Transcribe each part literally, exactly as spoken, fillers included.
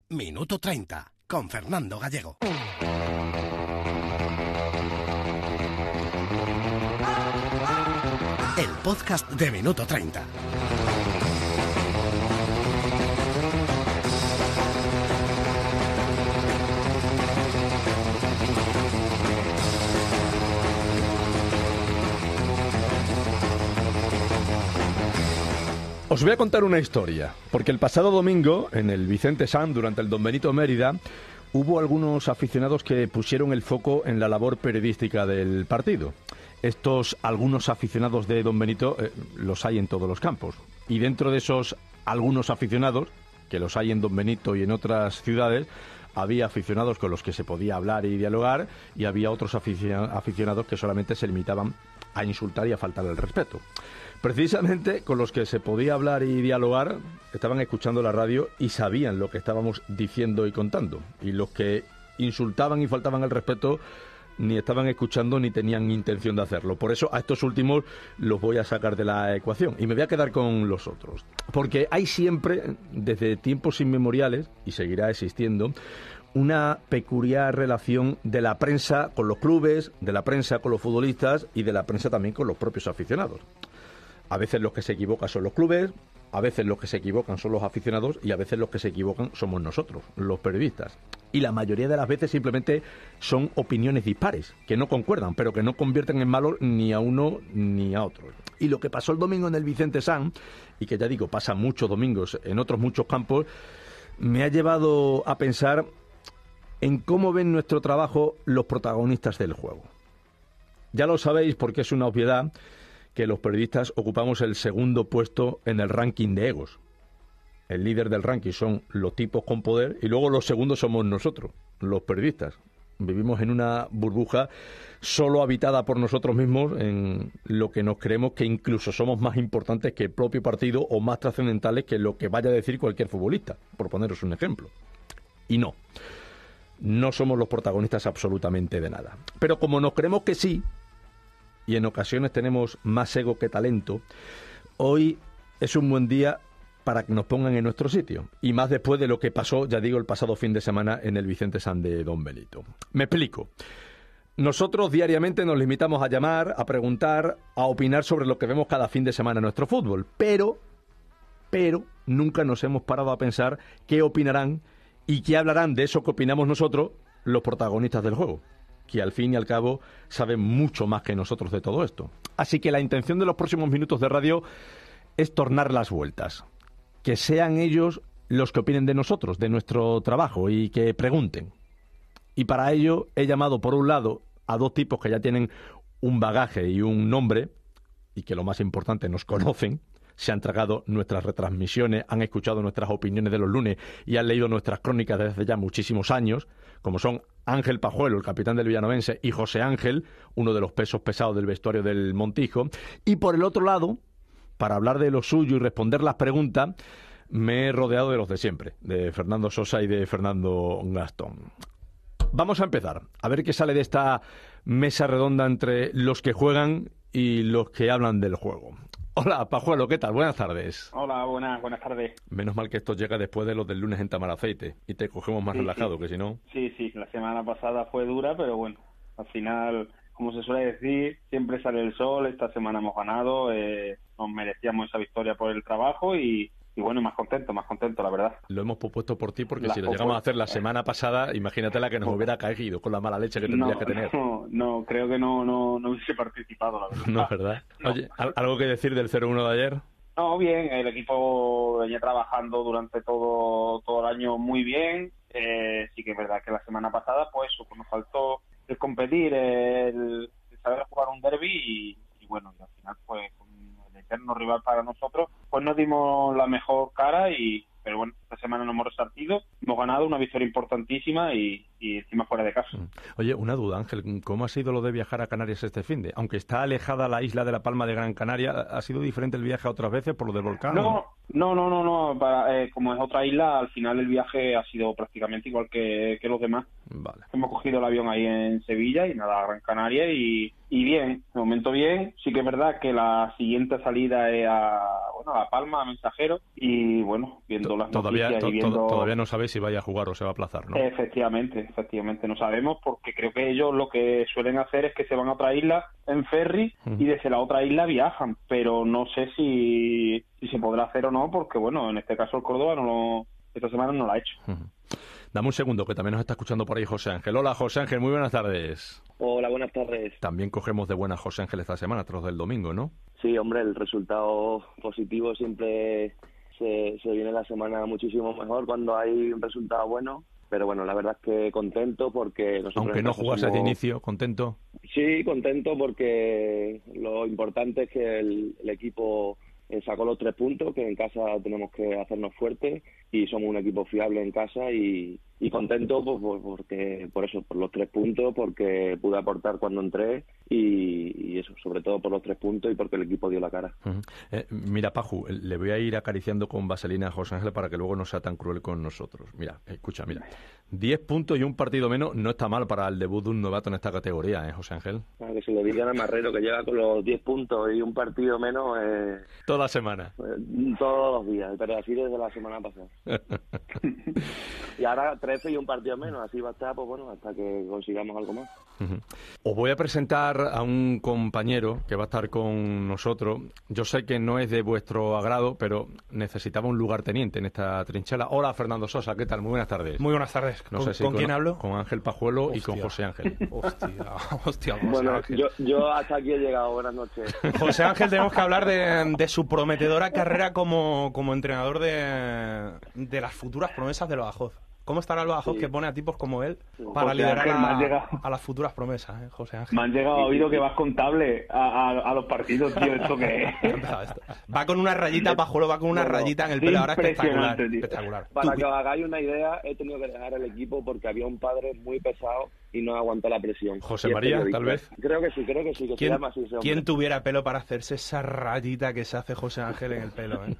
Minuto treinta, con Fernando Gallego. El podcast de Minuto treinta. Os voy a contar una historia, porque el pasado domingo, en el Vicente Sanz, durante el Don Benito Mérida, hubo algunos aficionados que pusieron el foco en la labor periodística del partido. Estos algunos aficionados de Don Benito eh, los hay en todos los campos. Y dentro de esos algunos aficionados, que los hay en Don Benito y en otras ciudades, había aficionados con los que se podía hablar y dialogar, y había otros aficionados que solamente se limitaban a insultar y a faltar el respeto. Precisamente con los que se podía hablar y dialogar estaban escuchando la radio y sabían lo que estábamos diciendo y contando. Y los que insultaban y faltaban el respeto ni estaban escuchando ni tenían intención de hacerlo. Por eso a estos últimos los voy a sacar de la ecuación y me voy a quedar con los otros. Porque hay siempre, desde tiempos inmemoriales, y seguirá existiendo, una peculiar relación de la prensa con los clubes, de la prensa con los futbolistas y de la prensa también con los propios aficionados. A veces los que se equivocan son los clubes, a veces los que se equivocan son los aficionados y a veces los que se equivocan somos nosotros, los periodistas. Y la mayoría de las veces simplemente son opiniones dispares, que no concuerdan, pero que no convierten en malo ni a uno ni a otro. Y lo que pasó el domingo en el Vicente Sanz, y que ya digo, pasa muchos domingos en otros muchos campos, me ha llevado a pensar en cómo ven nuestro trabajo los protagonistas del juego. Ya lo sabéis porque es una obviedad que los periodistas ocupamos el segundo puesto en el ranking de egos. El líder del ranking son los tipos con poder y luego los segundos somos nosotros, los periodistas. Vivimos en una burbuja solo habitada por nosotros mismos, en lo que nos creemos que incluso somos más importantes que el propio partido o más trascendentales que lo que vaya a decir cualquier futbolista, por poneros un ejemplo. Y no, no somos los protagonistas absolutamente de nada. Pero como nos creemos que sí, y en ocasiones tenemos más ego que talento, hoy es un buen día para que nos pongan en nuestro sitio. Y más después de lo que pasó, ya digo, el pasado fin de semana en el Vicente Sanz de Don Benito. Me explico. Nosotros diariamente nos limitamos a llamar, a preguntar, a opinar sobre lo que vemos cada fin de semana en nuestro fútbol. Pero, pero, nunca nos hemos parado a pensar qué opinarán y qué hablarán de eso que opinamos nosotros, los protagonistas del juego, que al fin y al cabo saben mucho más que nosotros de todo esto. Así que la intención de los próximos minutos de radio es tornar las vueltas. Que sean ellos los que opinen de nosotros, de nuestro trabajo, y que pregunten. Y para ello he llamado, por un lado, a dos tipos que ya tienen un bagaje y un nombre, y que lo más importante, nos conocen, se han tragado nuestras retransmisiones, han escuchado nuestras opiniones de los lunes y han leído nuestras crónicas desde hace ya muchísimos años, como son Ángel Pajuelo, el capitán del Villanovense, y José Ángel, uno de los pesos pesados del vestuario del Montijo. Y por el otro lado, para hablar de lo suyo y responder las preguntas, me he rodeado de los de siempre, de Fernando Sosa y de Fernando Gastón. Vamos a empezar, a ver qué sale de esta mesa redonda entre los que juegan y los que hablan del juego. Hola, Pajuelo, ¿qué tal? Buenas tardes. Hola, buenas, buenas tardes. Menos mal que esto llega después de los del lunes en Tamaraceite y te cogemos más sí, relajado, sí. que si no... Sí, sí, la semana pasada fue dura, pero bueno, al final, como se suele decir, siempre sale el sol, esta semana hemos ganado, eh, nos merecíamos esa victoria por el trabajo y... Y bueno, más contento, más contento, la verdad. Lo hemos propuesto por ti porque la si lo llegamos a hacer la semana pasada, imagínate la que nos hubiera caído con la mala leche que tendrías no, que tener. No, no, creo que no, no, no hubiese participado, la verdad. No, ¿verdad? No. Oye, ¿algo que decir del cero uno de ayer? No, bien, el equipo venía trabajando durante todo, todo el año muy bien. Eh, sí que es verdad que la semana pasada, pues, nos faltó el competir, el, el saber jugar un derbi y, y bueno, y al final, pues, el eterno rival para nosotros, pues nos dimos la mejor cara y, pero bueno, esta semana nos hemos resarcido, hemos ganado una victoria importantísima y, y encima fuera de casa. Oye, una duda, Ángel, ¿cómo ha sido lo de viajar a Canarias este finde? Aunque está alejada la isla de La Palma de Gran Canaria, ¿ha sido diferente el viaje a otras veces por lo del volcán? No, no, no, no, no. Para, eh, como es otra isla, al final el viaje ha sido prácticamente igual que, que los demás. Vale. Hemos cogido el avión ahí en Sevilla y nada, a Gran Canaria y, y bien, de momento bien. Sí que es verdad que la siguiente salida es a, bueno, bueno, a La Palma, a Mensajero, y bueno, viendo las todavía, noticias to, y viendo... Todavía no sabéis si vaya a jugar o se va a aplazar, ¿no? Efectivamente, efectivamente, no sabemos, porque creo que ellos lo que suelen hacer es que se van a otra isla en ferry uh-huh. y desde la otra isla viajan, pero no sé si, si se podrá hacer o no, porque bueno, en este caso el Córdoba no lo, esta semana no lo ha hecho. Uh-huh. Dame un segundo, que también nos está escuchando por ahí José Ángel. Hola, José Ángel, muy buenas tardes. Hola, buenas tardes. También cogemos de buena José Ángel esta semana, tras del domingo, ¿no? Sí, hombre, el resultado positivo siempre se, se viene la semana muchísimo mejor cuando hay un resultado bueno. Pero bueno, la verdad es que contento porque... nosotros Aunque no jugases somos... de inicio, ¿contento? Sí, contento porque lo importante es que el, el equipo eh, sacó los tres puntos, que en casa tenemos que hacernos fuertes y somos un equipo fiable en casa y, y contento pues, por, porque por eso, por los tres puntos, porque pude aportar cuando entré y, y eso, sobre todo por los tres puntos y porque el equipo dio la cara. Uh-huh. eh, mira, Paju, le voy a ir acariciando con vaselina a José Ángel para que luego no sea tan cruel con nosotros. Mira, escucha, mira, diez puntos y un partido menos no está mal para el debut de un novato en esta categoría, ¿eh, José Ángel? Para que se lo digan a Marrero, que llega con los diez puntos y un partido menos... Eh, Toda la semana. Eh, todos los días, pero así desde la semana pasada. Y ahora trece y un partido menos, así va a estar, pues bueno, hasta que consigamos algo más. Uh-huh. Os voy a presentar a un compañero que va a estar con nosotros. Yo sé que no es de vuestro agrado, pero necesitaba un lugarteniente en esta trinchera. Hola, Fernando Sosa, ¿qué tal? Muy buenas tardes. Muy buenas tardes. No ¿Con, sé si ¿con con quién hablo? Con Ángel Pajuelo. Hostia. Y con José Ángel. Hostia, hostia, José Bueno, Ángel. Yo, yo hasta aquí he llegado. Buenas noches. José Ángel, tenemos que hablar de, de su prometedora carrera como, como entrenador de, de las futuras promesas del Badajoz. ¿Cómo estará el Badajoz sí. que pone a tipos como él para José liderar Ángel, a, a las futuras promesas, eh, José Ángel? Me han llegado a oído que vas contable a, a, a los partidos, tío. ¿Esto qué es? Va con una rayita, Pajuelo, va con una bueno, rayita en el pelo ahora espectacular. espectacular. Para que os hagáis una idea, he tenido que dejar el equipo porque había un padre muy pesado y no aguantó la presión. José María, tal vez. Creo que sí, creo que sí, que ¿Quién, se llama así ese hombre. ¿Quién tuviera pelo para hacerse esa rayita que se hace José Ángel en el pelo, eh?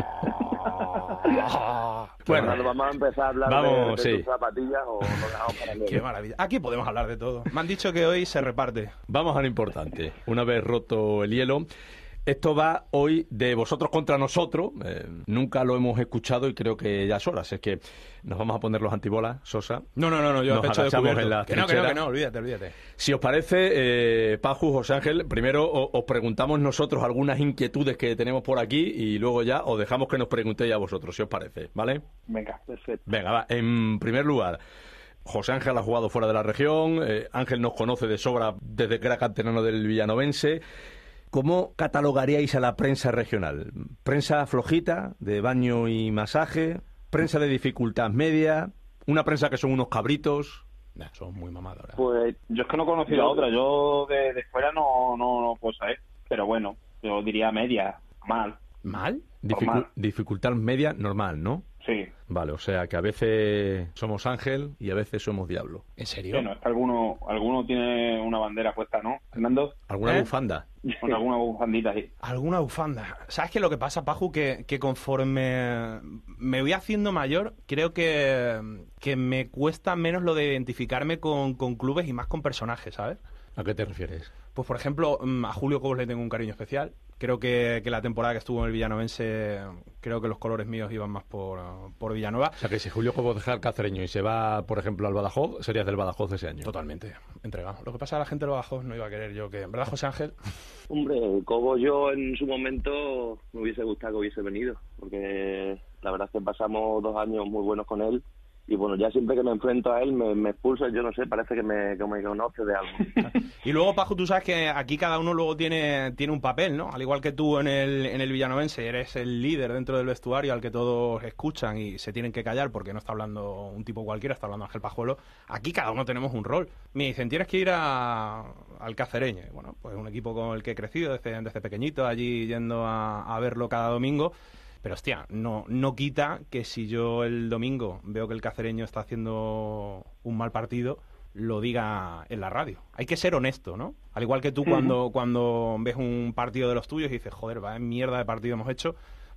Bueno, bueno, vamos a empezar a hablar vamos, de, de sí. tus zapatillas o lo dejamos para luego. Qué maravilla. Aquí podemos hablar de todo. Me han dicho que hoy se reparte. Vamos a lo importante. Una vez roto el hielo, esto va hoy de vosotros contra nosotros. Eh, nunca lo hemos escuchado y creo que ya es hora. Es que nos vamos a poner los antibolas, Sosa. No, no, no, no yo nos pecho agachamos en la que no, que no, que no, olvídate, olvídate. Si os parece, eh, Paju, José Ángel, primero os, os preguntamos nosotros algunas inquietudes que tenemos por aquí y luego ya os dejamos que nos preguntéis a vosotros, si os parece, ¿vale? Venga, perfecto. Venga, va. En primer lugar, José Ángel ha jugado fuera de la región, eh, Ángel nos conoce de sobra desde que era canterano del villanovense. ¿Cómo catalogaríais a la prensa regional? ¿Prensa flojita, de baño y masaje? ¿Prensa de dificultad media? ¿Una prensa que son unos cabritos? Nah, son muy mamadoras. Pues yo es que no he conocido a otra. Yo de, de fuera no, no, no puedo saber. Pero bueno, yo diría media, mal. ¿Mal? Dificu- dificultad media, normal, ¿no? Sí. Vale, o sea que a veces somos ángel y a veces somos diablo. ¿En serio? Bueno, es que alguno, alguno tiene una bandera puesta, ¿no, Fernando? ¿Alguna ¿Eh? bufanda? Con alguna bufandita ahí. Alguna bufanda. ¿Sabes qué es lo que pasa, Paju? Que, que conforme me voy haciendo mayor, creo que, que me cuesta menos lo de identificarme con, con clubes y más con personajes, ¿sabes? ¿A qué te refieres? Pues, por ejemplo, a Julio Cobos le tengo un cariño especial. Creo que, que la temporada que estuvo en el Villanovense, creo que los colores míos iban más por, por Villanueva. O sea que si Julio Cobos deja el cacereño y se va, por ejemplo, al Badajoz, serías del Badajoz ese año. Totalmente, entregado. Lo que pasa es que la gente del Badajoz no iba a querer yo que... ¿Verdad, José Ángel? Hombre, Cobo yo en su momento me hubiese gustado que hubiese venido, porque la verdad es que pasamos dos años muy buenos con él. Y bueno, ya siempre que me enfrento a él me, me expulsa, yo no sé, parece que me, que me conoce de algo. Y luego, Paju, tú sabes que aquí cada uno luego tiene, tiene un papel, ¿no? Al igual que tú en el, en el Villanovense, eres el líder dentro del vestuario al que todos escuchan y se tienen que callar porque no está hablando un tipo cualquiera, está hablando Ángel Pajuelo. Aquí cada uno tenemos un rol. Me dicen, tienes que ir a, al Cacereño. Bueno, pues un equipo con el que he crecido desde, desde pequeñito, allí yendo a, a verlo cada domingo. Pero, hostia, no, no quita que si yo el domingo veo que el Cacereño está haciendo un mal partido, lo diga en la radio. Hay que ser honesto, ¿no? Al igual que tú cuando, cuando ves un partido de los tuyos y dices, joder, vaya mierda de partido hemos hecho,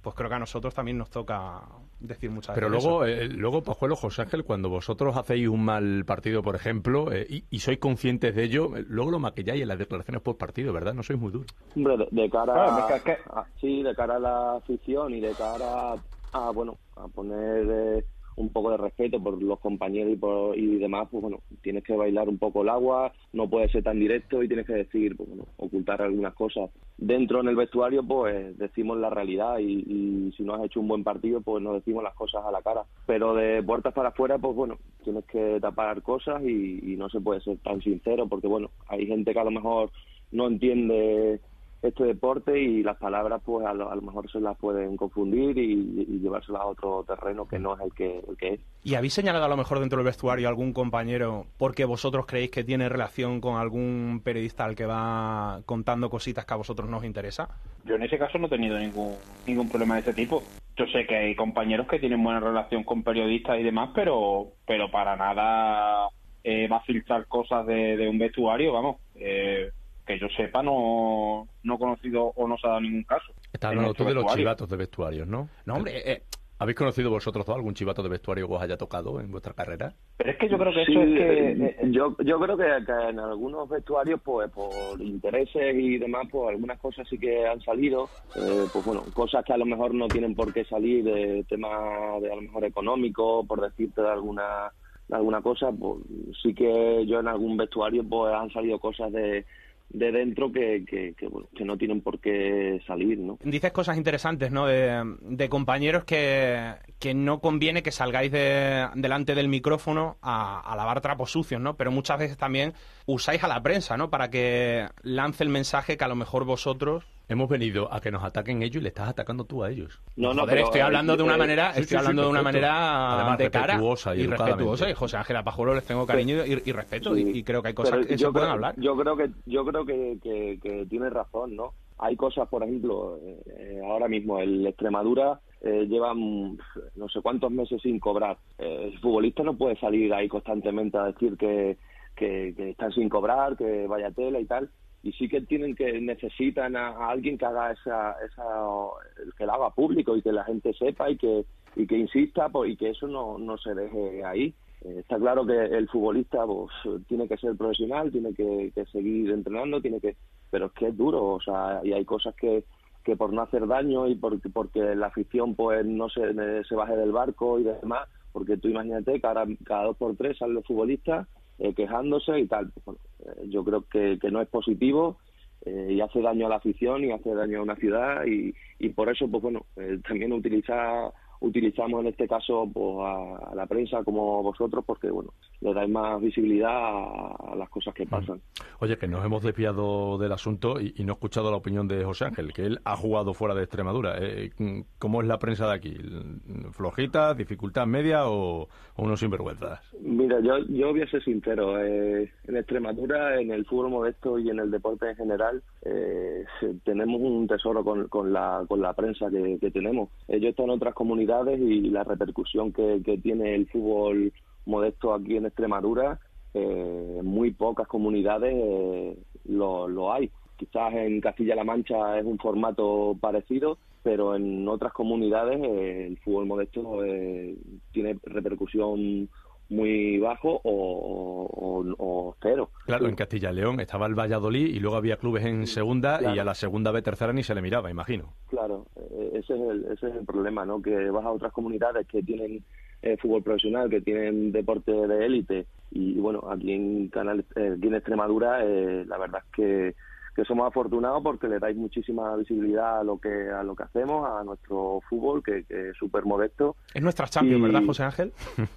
pues creo que a nosotros también nos toca decir muchas Pero veces luego, eso. eh, luego, Pajuelo, José Ángel, cuando vosotros hacéis un mal partido, por ejemplo, eh, y, y sois conscientes de ello, eh, luego lo maquilláis en las declaraciones post partido, ¿verdad? No sois muy duros. Hombre, de, de cara Claro, a, es que- a- sí, de cara a la afición y de cara a, a, bueno, a poner eh, un poco de respeto por los compañeros y por y demás, pues bueno, tienes que bailar un poco el agua, no puedes ser tan directo y tienes que decir, pues bueno, ocultar algunas cosas. Dentro en el vestuario, pues decimos la realidad y, y si no has hecho un buen partido, pues no decimos las cosas a la cara. Pero de puertas para afuera, pues bueno, tienes que tapar cosas y, y no se puede ser tan sincero porque bueno, hay gente que a lo mejor no entiende este deporte y las palabras pues a lo, a lo mejor se las pueden confundir y, y llevárselas a otro terreno que no es el que, el que es. ¿Y habéis señalado a lo mejor dentro del vestuario a algún compañero porque vosotros creéis que tiene relación con algún periodista al que va contando cositas que a vosotros no os interesa? Yo en ese caso no he tenido ningún ningún problema de ese tipo. Yo sé que hay compañeros que tienen buena relación con periodistas y demás, pero pero para nada eh, va a filtrar cosas de, de un vestuario, vamos. Eh, que yo sepa, no, no he conocido o no se ha dado ningún caso. Estás en hablando nuestro tú de los vestuario. chivatos de vestuarios, ¿no? No, hombre, eh, ¿Habéis conocido vosotros dos algún chivato de vestuario que os haya tocado en vuestra carrera? Pero es que yo creo que eso Sí, es que... eh, eh, yo yo creo que, que en algunos vestuarios, pues por intereses y demás, pues algunas cosas sí que han salido, eh, pues bueno, cosas que a lo mejor no tienen por qué salir, de temas de a lo mejor económico, por decirte de alguna de alguna cosa, pues sí que yo en algún vestuario pues han salido cosas de de dentro que, que, que, bueno, que no tienen por qué salir, ¿no? dices cosas interesantes, ¿no? De, de compañeros que, que no conviene que salgáis de, delante del micrófono a, a lavar trapos sucios, ¿no? Pero muchas veces también usáis a la prensa, ¿no? Para que lance el mensaje que a lo mejor vosotros... Hemos venido a que nos ataquen ellos y le estás atacando tú a ellos. No, no, Joder, pero, estoy hablando eh, de una eh, manera, sí, estoy sí, sí, hablando de una perfecto. manera Además, de cara respetuosa y y educadamente. respetuosa. Y José Ángel a Pajuelo les tengo cariño y, y respeto Sí, y, y creo que hay cosas pero que yo se pueden creo- hablar. Yo creo que yo creo que, que, que tiene razón, ¿no? Hay cosas, por ejemplo, eh, ahora mismo el Extremadura eh, lleva mm, no sé cuántos meses sin cobrar. Eh, el futbolista no puede salir ahí constantemente a decir que, que, que están sin cobrar, que vaya tela y tal. Y sí que tienen que necesitan a, a alguien que haga esa, esa que lo haga público y que la gente sepa y que y que insista pues, y que eso no, no se deje ahí. Eh, está claro que el futbolista pues, tiene que ser profesional, tiene que, que seguir entrenando, tiene que, pero es que es duro, o sea, y hay cosas que, que por no hacer daño y porque, porque la afición pues no se, se baje del barco y demás, porque tú imagínate, cada, cada dos por tres salen los futbolistas eh, quejándose y tal. Bueno, eh, yo creo que, que no es positivo eh, y hace daño a la afición y hace daño a una ciudad y, y por eso, pues bueno, eh, también utilizar utilizamos en este caso pues a, a la prensa como vosotros porque bueno le dais más visibilidad a, a las cosas que pasan. Oye, que nos hemos desviado del asunto y, y no he escuchado la opinión de José Ángel, que él ha jugado fuera de Extremadura. Eh, ¿Cómo es la prensa de aquí? ¿Flojita, dificultad media o, o unos sinvergüenzas? Mira, yo yo voy a ser sincero, eh, en Extremadura, en el fútbol modesto y en el deporte en general, eh, tenemos un tesoro con, con la con la prensa que, que tenemos. Eh, yo he estado en otras comunidades y la repercusión que, que tiene el fútbol modesto aquí en Extremadura, eh, muy pocas comunidades eh, lo, lo hay. Quizás en Castilla-La Mancha es un formato parecido, pero en otras comunidades eh, el fútbol modesto eh, tiene repercusión muy bajo o, o, o cero. Claro, en Castilla y León estaba el Valladolid y luego había clubes en segunda Claro. y a la segunda B tercera ni se le miraba, imagino. Claro, eh, ese es el, ese es el problema, ¿no? Que vas a otras comunidades que tienen eh, fútbol profesional, que tienen deporte de élite y bueno, aquí en Canal, eh, aquí en Extremadura eh, la verdad es que que somos afortunados porque le dais muchísima visibilidad a lo que a lo que hacemos, a nuestro fútbol, que, que es súper modesto. Es nuestra Champions, Y- ¿verdad, José Ángel?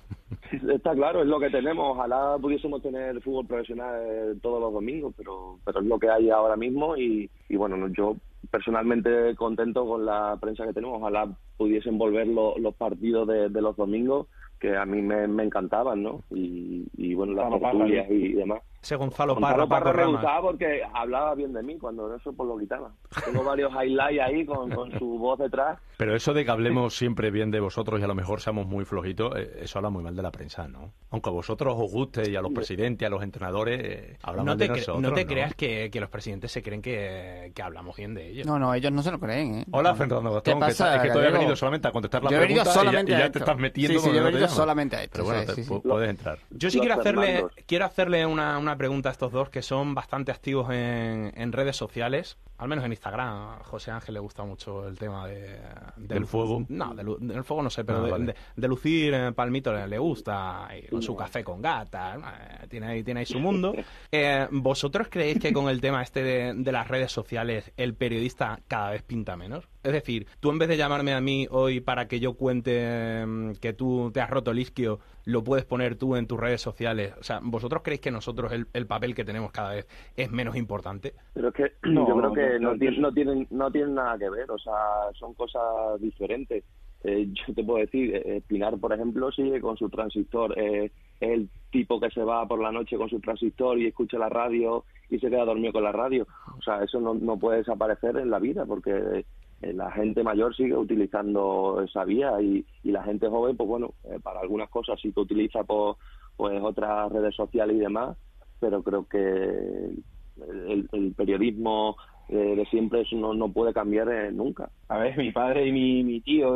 Está claro, es lo que tenemos. Ojalá pudiésemos tener fútbol profesional eh, todos los domingos, pero pero es lo que hay ahora mismo y, y bueno, no, yo personalmente contento con la prensa que tenemos. Ojalá pudiesen volver lo- los partidos de, de los domingos, que a mí me, me encantaban, ¿no? Y, y bueno, las Claro, pasa, tertulias ¿no? y demás. Ese Gonzalo, Gonzalo Parra, Parra Paco me Ramas. gustaba porque hablaba bien de mí, cuando eso pues lo quitaba. Tengo varios highlights ahí con, con su voz detrás. Pero eso de que hablemos siempre bien de vosotros y a lo mejor seamos muy flojitos, eh, eso habla muy mal de la prensa, ¿no? Aunque a vosotros os guste y a los presidentes, a los entrenadores, eh, hablan No mal te, de cre- nosotros, no te ¿no? creas que, que los presidentes se creen que, que hablamos bien de ellos. No, no, ellos no se lo creen, ¿eh? Hola, Fernando Gastón. ¿Qué pasa, que, es que tú habías Gallego? venido solamente a contestar la Yo he venido pregunta solamente y ya, y a ya esto. te estás metiendo. Sí, sí, con yo he lo que venido te llaman. solamente a esto, Pero bueno, sí, te- sí, sí. pu- puedes entrar. Yo sí Los quiero hacerle, Fernandos. quiero hacerle una, una pregunta a estos dos que son bastante activos en, en redes sociales, al menos en Instagram. A José Ángel le gusta mucho el tema de, de ¿Del lu- fuego? No, de lu- del fuego no sé, pero Ah, de, vale. de- de lucir eh, palmito le, le gusta, y con su café con gata, eh, tiene ahí, tiene ahí su mundo. Eh, ¿Vosotros creéis que con el tema este de, de las redes sociales el periodista cada vez pinta menos? Es decir, tú en vez de llamarme a mí hoy para que yo cuente mm, que tú te has roto el isquio, lo puedes poner tú en tus redes sociales. O sea, ¿vosotros creéis que nosotros el, el papel que tenemos cada vez es menos importante? Pero es que No, yo creo no, que no, no, no, tienen, yo- no, tienen, no tienen nada que ver, o sea, son cosas diferentes. Eh, yo te puedo decir, eh, Pinar, por ejemplo, sigue con su transistor. Eh, es el tipo que se va por la noche con su transistor y escucha la radio y se queda dormido con la radio. O sea, eso no, no puede desaparecer en la vida porque eh, la gente mayor sigue utilizando esa vía y, y la gente joven, pues bueno, eh, para algunas cosas sí que utiliza pues, pues otras redes sociales y demás, pero creo que el, el periodismo eh, de siempre eso no, no puede cambiar eh, nunca. A ver, mi padre y mi, mi tío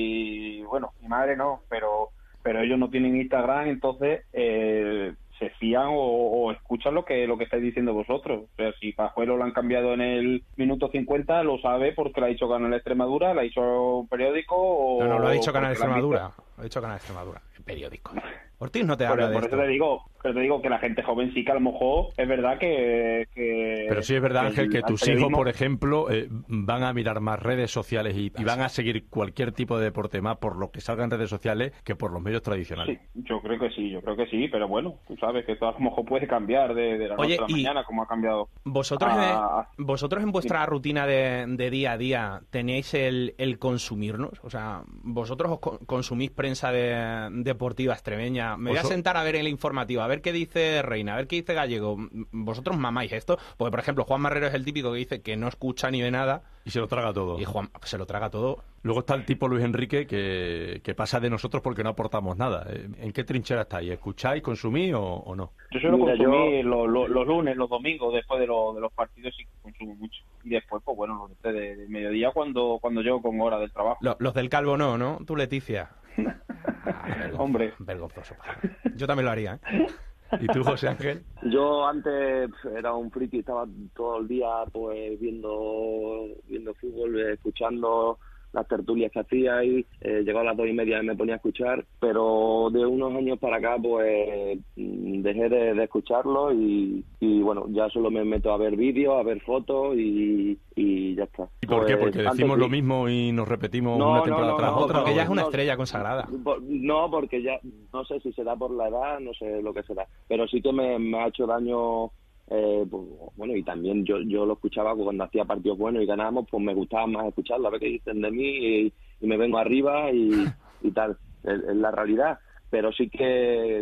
y, bueno, mi madre no, pero pero ellos no tienen Instagram, entonces eh, se fían o, o escuchan lo que lo que estáis diciendo vosotros. O sea, si Pajuelo lo han cambiado en el minuto cincuenta, lo sabe porque lo ha dicho Canal Extremadura, lo ha dicho un periódico o... No, no, lo ha dicho Canal porque lo han Extremadura. visto. Lo ha dicho Canal Extremadura. El periódico. Ortiz no te Por, habla de por esto. eso te digo, pero te digo que la gente joven sí que a lo mejor es verdad que... que Pero sí es verdad, que Ángel, el- que al tus hijos, periodismo- por ejemplo, eh, van a mirar más redes sociales y, y van a seguir cualquier tipo de deporte más por lo que salga en redes sociales que por los medios tradicionales. Sí, yo creo que sí, yo creo que sí, pero bueno, tú sabes que esto a lo mejor puede cambiar de, de la Oye, noche a la y- mañana, como ha cambiado. Vosotros, Ah, en, vosotros en vuestra rutina de, de día a día tenéis el, el consumirnos, o sea, vosotros os co- consumís prensa de, deportiva extremeña. Me voy a Oso- sentar a ver el informativo, a ver qué dice Reina, a ver qué dice Gallego. Vosotros mamáis esto, porque por ejemplo Juan Marrero es el típico que dice que no escucha ni ve nada Y se lo traga todo. y Juan se lo traga todo. Luego está el tipo Luis Enrique que, que pasa de nosotros porque no aportamos nada. Eh, ¿En qué trinchera estáis? ¿Escucháis, consumís o, o no? Yo suelo Mira, consumir lo- lo- los lunes, los domingos, después de, lo- de los partidos sí que consumo mucho. Y después, pues bueno, los de, de mediodía cuando, cuando llego con hora del trabajo. Lo- los del Calvo no, ¿no? Tú, Leticia. Ah, vergonzoso, Hombre. Vergonzoso. padre. Yo también lo haría, ¿eh? ¿Y tú, José Ángel? Yo antes era un friki, estaba todo el día pues viendo viendo fútbol, eh, escuchando las tertulias que hacía y eh, llegaba a las dos y media y me ponía a escuchar, pero de unos años para acá pues mm, dejé de, de escucharlo y, y bueno, ya solo me meto a ver vídeos, a ver fotos y, y ya está. ¿Y por qué? Pues, ¿Porque antes decimos sí. lo mismo y nos repetimos No, una no, temporada no, tras no, otra? porque o- ya es una no, estrella consagrada. Por- No, porque ya, no sé si será por la edad, no sé lo que será, pero sí que me, me ha hecho daño, eh, pues, bueno, y también yo yo lo escuchaba cuando hacía partidos buenos y ganábamos, pues me gustaba más escucharlo, a ver qué dicen de mí y, y me vengo arriba y, y tal, es, es la realidad, pero sí que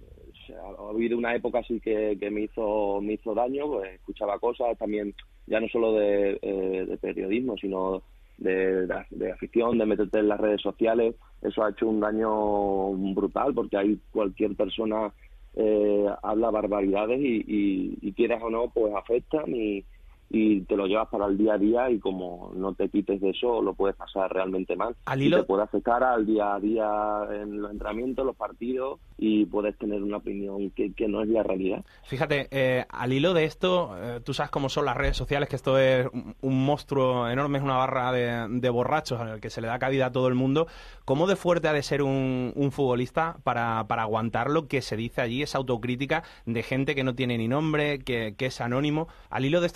o sea, ha habido una época así que, que me hizo me hizo daño, pues escuchaba cosas también, ya no solo de, eh, de periodismo, sino de, de, de afición, de meterte en las redes sociales. Eso ha hecho un daño brutal porque hay cualquier persona eh, habla barbaridades y, y, y quieras o no, pues afectan y, y te lo llevas para el día a día y como no te quites de eso lo puedes pasar realmente mal. Al Y hilo- te puede afectar al día a día en los entrenamientos, los partidos y puedes tener una opinión que, que no es la realidad. Fíjate, eh, al hilo de esto, eh, tú sabes cómo son las redes sociales, que esto es un, un monstruo enorme, es una barra de, de borrachos al que se le da cabida a todo el mundo. ¿Cómo de fuerte ha de ser un, un futbolista para, para aguantar lo que se dice allí, esa autocrítica de gente que no tiene ni nombre, que, que es anónimo? Al hilo de esto que estás comentando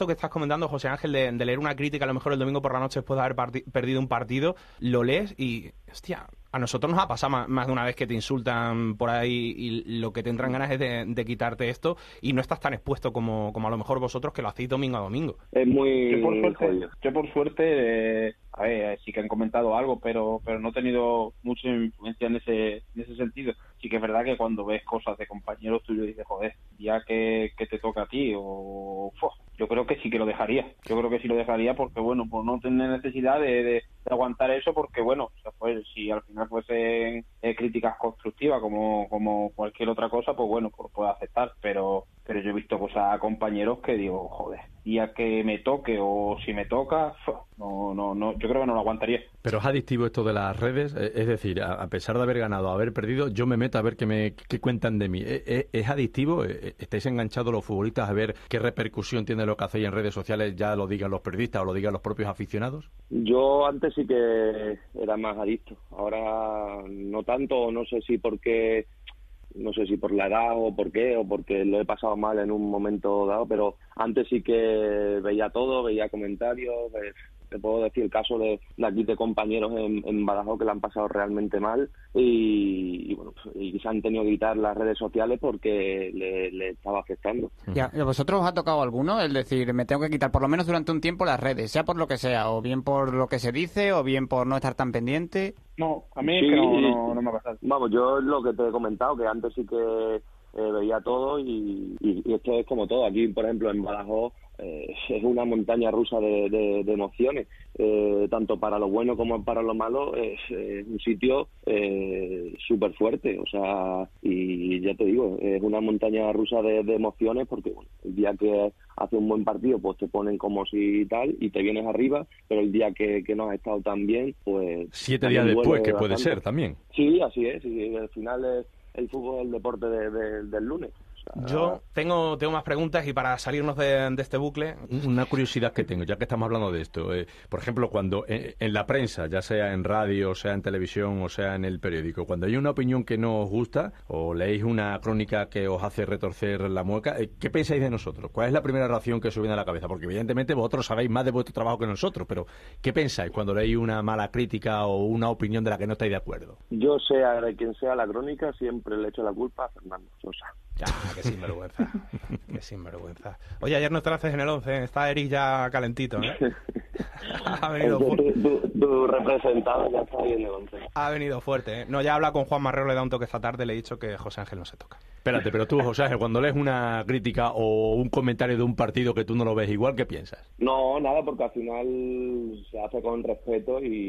comentando, José Ángel, de, de leer una crítica a lo mejor el domingo por la noche después de haber parti- perdido un partido, lo lees y, hostia, a nosotros nos ha pasado más, más de una vez que te insultan por ahí y lo que te entran ganas es de, de quitarte esto y no estás tan expuesto como, como a lo mejor vosotros que lo hacéis domingo a domingo. Es muy Yo por suerte, jodido. yo por suerte eh, a ver, sí que han comentado algo, pero pero no he tenido mucha influencia en ese en ese sentido. Sí que es verdad que cuando ves cosas de compañeros tuyos dices, joder, ya que, que te toca a ti, o ¡fua! Yo creo que sí que lo dejaría. Yo creo que sí lo dejaría porque, bueno, por no tener necesidad de, de, de aguantar eso, porque, bueno, o sea, pues, si al final fuesen eh, críticas constructivas como como cualquier otra cosa, pues bueno, pues puedo aceptar, pero pero yo he visto cosas a compañeros que digo, joder, día que me toque o si me toca, ¡fua! no no no yo creo que no lo aguantaría. Pero es adictivo esto de las redes, es decir, a pesar de haber ganado, haber perdido, yo me meto a ver qué me qué cuentan de mí. ¿Es, es adictivo? ¿Estáis enganchados los futbolistas a ver qué repercusión tiene lo que hacéis en redes sociales, ya lo digan los periodistas o lo digan los propios aficionados? Yo antes sí que era más adicto, ahora no tanto, no sé si porque no sé si por la edad o por qué, o porque lo he pasado mal en un momento dado, pero antes sí que veía todo, veía comentarios, eh, te puedo decir el caso de, de aquí de compañeros en, en Badajoz que la han pasado realmente mal y, y bueno, y se han tenido que quitar las redes sociales porque le, le estaba afectando. ¿Y a vosotros os ha tocado alguno? Es decir, me tengo que quitar por lo menos durante un tiempo las redes, sea por lo que sea, o bien por lo que se dice, o bien por no estar tan pendiente. No, a mí Sí, es que no, no, no me ha pasado. Vamos, yo lo que te he comentado, que antes sí que eh, veía todo y, y, y esto es como todo. Aquí, por ejemplo, en Badajoz eh, es una montaña rusa de, de, de emociones, eh, tanto para lo bueno como para lo malo. Es eh, un sitio eh, súper fuerte, o sea, y ya te digo, es una montaña rusa de, de emociones porque bueno, el día que hace un buen partido pues te ponen como si tal y te vienes arriba, pero el día que, que no has estado tan bien, pues... Siete días después, que puede ser también. Sí, así es, sí, al final es, el fútbol es el deporte de, de, del lunes. Yo tengo, tengo más preguntas y para salirnos de, de este bucle... Una curiosidad que tengo, ya que estamos hablando de esto. Eh, por ejemplo, cuando en, en la prensa, ya sea en radio, sea en televisión o sea en el periódico, cuando hay una opinión que no os gusta o leéis una crónica que os hace retorcer la mueca, eh, ¿qué pensáis de nosotros? ¿Cuál es la primera reacción que os viene a la cabeza? Porque evidentemente vosotros sabéis más de vuestro trabajo que nosotros, pero ¿qué pensáis cuando leéis una mala crítica o una opinión de la que no estáis de acuerdo? Yo, sea de quien sea la crónica, siempre le echo la culpa a Fernando Sosa. Ya, qué sinvergüenza, qué sinvergüenza. Oye, ayer no te lo haces en el once, está Eric ya calentito, ¿eh? Ha venido, fu- tu, tu, tu representado ya está ahí en el once. ha venido fuerte, ¿eh? No, ya habla con Juan Marrero, le da un toque esta tarde, le he dicho que José Ángel no se toca. Espérate, pero tú, José Ángel, cuando lees una crítica o un comentario de un partido que tú no lo ves igual, ¿qué piensas? No, nada, porque al final se hace con respeto y,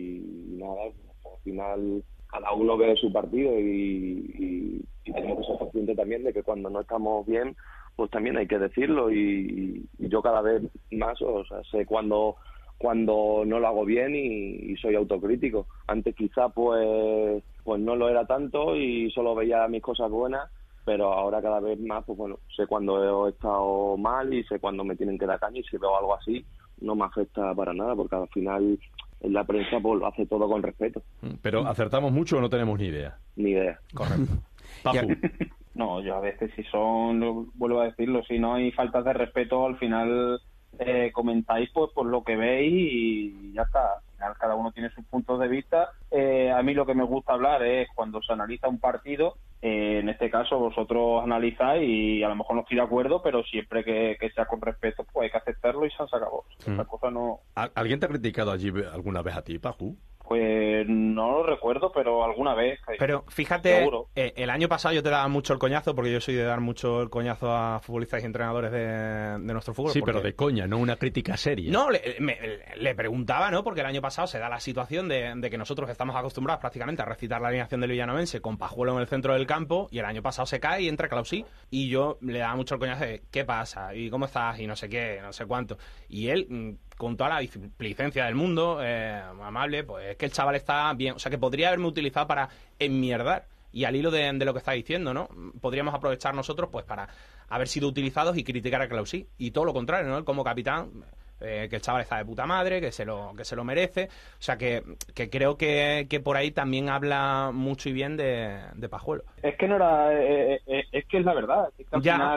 y nada, al final cada uno ve su partido y, y, y tenemos que ser conscientes también de que cuando no estamos bien, pues también hay que decirlo y, y yo cada vez más, o sea, sé cuando cuando no lo hago bien y, y soy autocrítico. Antes quizá pues pues no lo era tanto y solo veía mis cosas buenas, pero ahora cada vez más, pues bueno, sé cuando he estado mal y sé cuando me tienen que dar caña y si veo algo así no me afecta para nada porque al final en la prensa pues lo hace todo con respeto. Pero ¿acertamos mucho o no tenemos ni idea? Ni idea. Correcto. Papu. No, yo a veces si son, lo- vuelvo a decirlo, si no hay faltas de respeto, al final eh, comentáis pues por lo que veis y ya está. Al final cada uno tiene sus puntos de vista. Eh, a mí lo que me gusta hablar es cuando se analiza un partido, eh, en este caso vosotros analizáis y a lo mejor no estoy de acuerdo, pero siempre que, que sea con respeto pues hay que aceptarlo y se acabó. Mm. Esa cosa no... ¿Al- ¿Alguien te ha criticado allí alguna vez a ti, Paju? Pues no lo recuerdo, pero alguna vez. Pero fíjate, Seguro. eh, el año pasado yo te daba mucho el coñazo, porque yo soy de dar mucho el coñazo a futbolistas y entrenadores de, de nuestro fútbol. Sí, porque... pero de coña, no una crítica seria. No, le, me- le preguntaba, ¿no? Porque el año pasado se da la situación de, de que nosotros estamos acostumbrados prácticamente a recitar la alineación del villanovense con Pajuelo en el centro del campo y el año pasado se cae y entra Clausí y yo le daba mucho el coñazo de ¿qué pasa? ¿Y cómo estás? Y no sé qué, no sé cuánto. Y él, mm, con toda la displicencia del mundo, eh, amable, pues es que el chaval está bien, o sea que podría haberme utilizado para enmierdar. Y al hilo de, de lo que está diciendo, ¿no? Podríamos aprovechar nosotros pues para haber sido utilizados y criticar a Clausí. Y todo lo contrario, ¿no? Él como capitán, eh, que el chaval está de puta madre, que se lo, que se lo merece. O sea que, que creo que, que por ahí también habla mucho y bien de, de Pajuelo. Es que no era... eh, eh, es que es la verdad. Es que al Ya. final...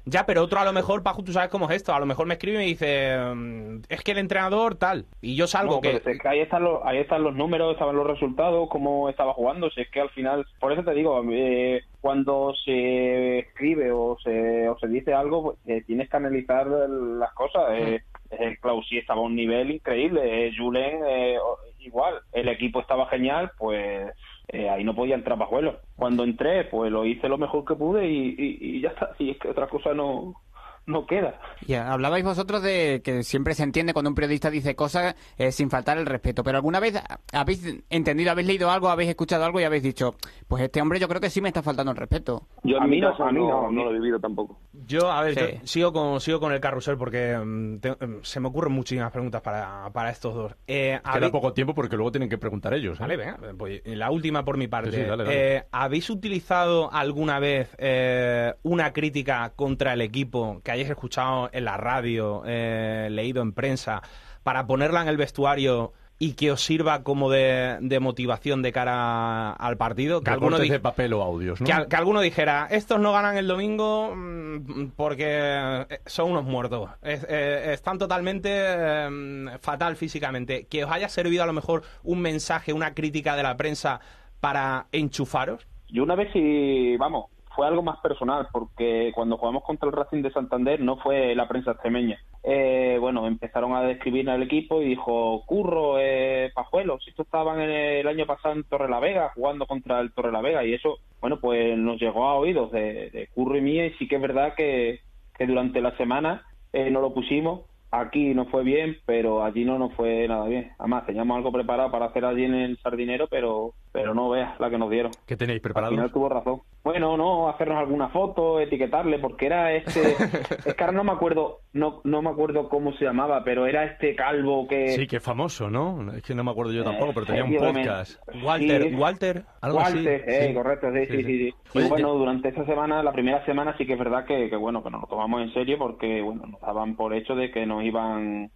Ya, pero otro a lo mejor, Paju, tú sabes cómo es esto. A lo mejor me escribe y me dice, mm, es que el entrenador tal. Y yo salgo No, que... pero es que ahí están los, ahí están los números, estaban los resultados, cómo estaba jugando. Si es que al final, por eso te digo, eh, cuando se escribe o se, o se dice algo, pues, eh, tienes que analizar las cosas. Eh, eh, Clausí estaba a un nivel increíble, eh, Julen eh, igual. El equipo estaba genial, pues... Eh, ahí no podía entrar Pajuelo. Cuando entré, pues lo hice lo mejor que pude y, y, y ya está. Y es que otra cosa no, no queda. Ya, hablabais vosotros de que siempre se entiende cuando un periodista dice cosas eh, sin faltar el respeto, pero ¿alguna vez habéis entendido, habéis leído algo, habéis escuchado algo y habéis dicho, pues este hombre yo creo que sí me está faltando el respeto? Yo en A mi mí no, caso a mí no, no, a mí- no lo he vivido tampoco. Yo, a ver, Sí. yo sigo con sigo con el carrusel porque mm, te- mm, se me ocurren muchísimas preguntas para, para estos dos. Eh, Queda ¿habéis- poco tiempo porque luego tienen que preguntar ellos. ¿eh? Vale, venga, pues la última por mi parte. Sí, sí, dale, dale. Eh, ¿habéis utilizado alguna vez eh, una crítica contra el equipo que hayáis escuchado en la radio, eh, leído en prensa, para ponerla en el vestuario y que os sirva como de, de motivación de cara al partido? Que alguno, Recortes di- de papel o audios, ¿no? que, al- que alguno dijera, estos no ganan el domingo mm, porque son unos muertos, Es- eh, están totalmente eh, fatal físicamente. Que os haya servido a lo mejor un mensaje, una crítica de la prensa para enchufaros. Yo una vez sí, vamos, fue algo más personal, porque cuando jugamos contra el Racing de Santander no fue la prensa extremeña. Eh, bueno, empezaron a describir al equipo y dijo, Curro, eh, Pajuelo, si estos estaban en el año pasado en Torrelavega, jugando contra el Torrelavega, y eso, bueno, pues nos llegó a oídos de, de Curro y mía, y sí que es verdad que, que durante la semana eh, no lo pusimos. Aquí no fue bien, pero allí no nos fue nada bien. Además, teníamos algo preparado para hacer allí en el Sardinero, pero pero no veas la que nos dieron. ¿Qué tenéis Al preparado? final tuvo razón. Bueno, no, hacernos alguna foto, etiquetarle, porque era este... es que ahora no me acuerdo, no no me acuerdo cómo se llamaba, pero era este calvo que... Sí, que es famoso, ¿no? Es que no me acuerdo yo tampoco, pero tenía un efectivamente. podcast. Walter, Sí. Walter. Algo así, Walter, eh, sí. correcto, sí, Sí, sí, sí. sí. sí. Oye, Y bueno, durante esa semana, la primera semana sí que es verdad que, que bueno, que nos lo tomamos en serio porque, bueno, nos daban por hecho de que nos iban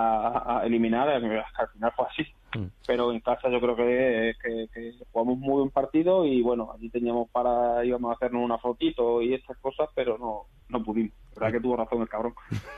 a, a eliminar, eh, al final fue así. Mm. Pero en casa yo creo que, que, que jugamos muy buen partido y bueno, allí teníamos para, íbamos a hacernos una fotito y estas cosas, pero no, no pudimos. La verdad que tuvo razón el cabrón.